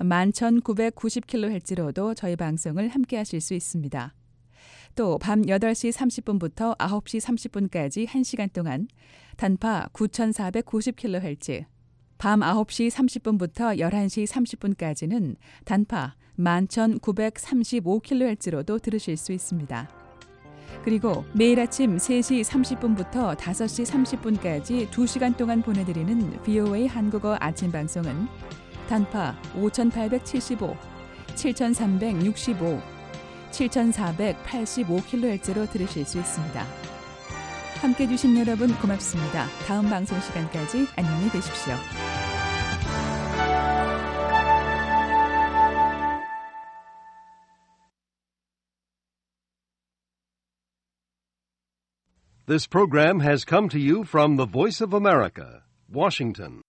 11990kHz로도 저희 방송을 함께 하실 수 있습니다. 또 밤 8시 30분부터 9시 30분까지 1시간 동안 단파 9490kHz, 밤 9시 30분부터 11시 30분까지는 단파 11935kHz로도 들으실 수 있습니다. 그리고 매일 아침 3시 30분부터 5시 30분까지 2시간 동안 보내드리는 VOA 한국어 아침 방송은 단파 5875, 7365, 7485kHz로 들으실 수 있습니다. 함께해 주신 여러분 고맙습니다. 다음 방송 시간까지 안녕히 계십시오. This program has come to you from the Voice of America, Washington.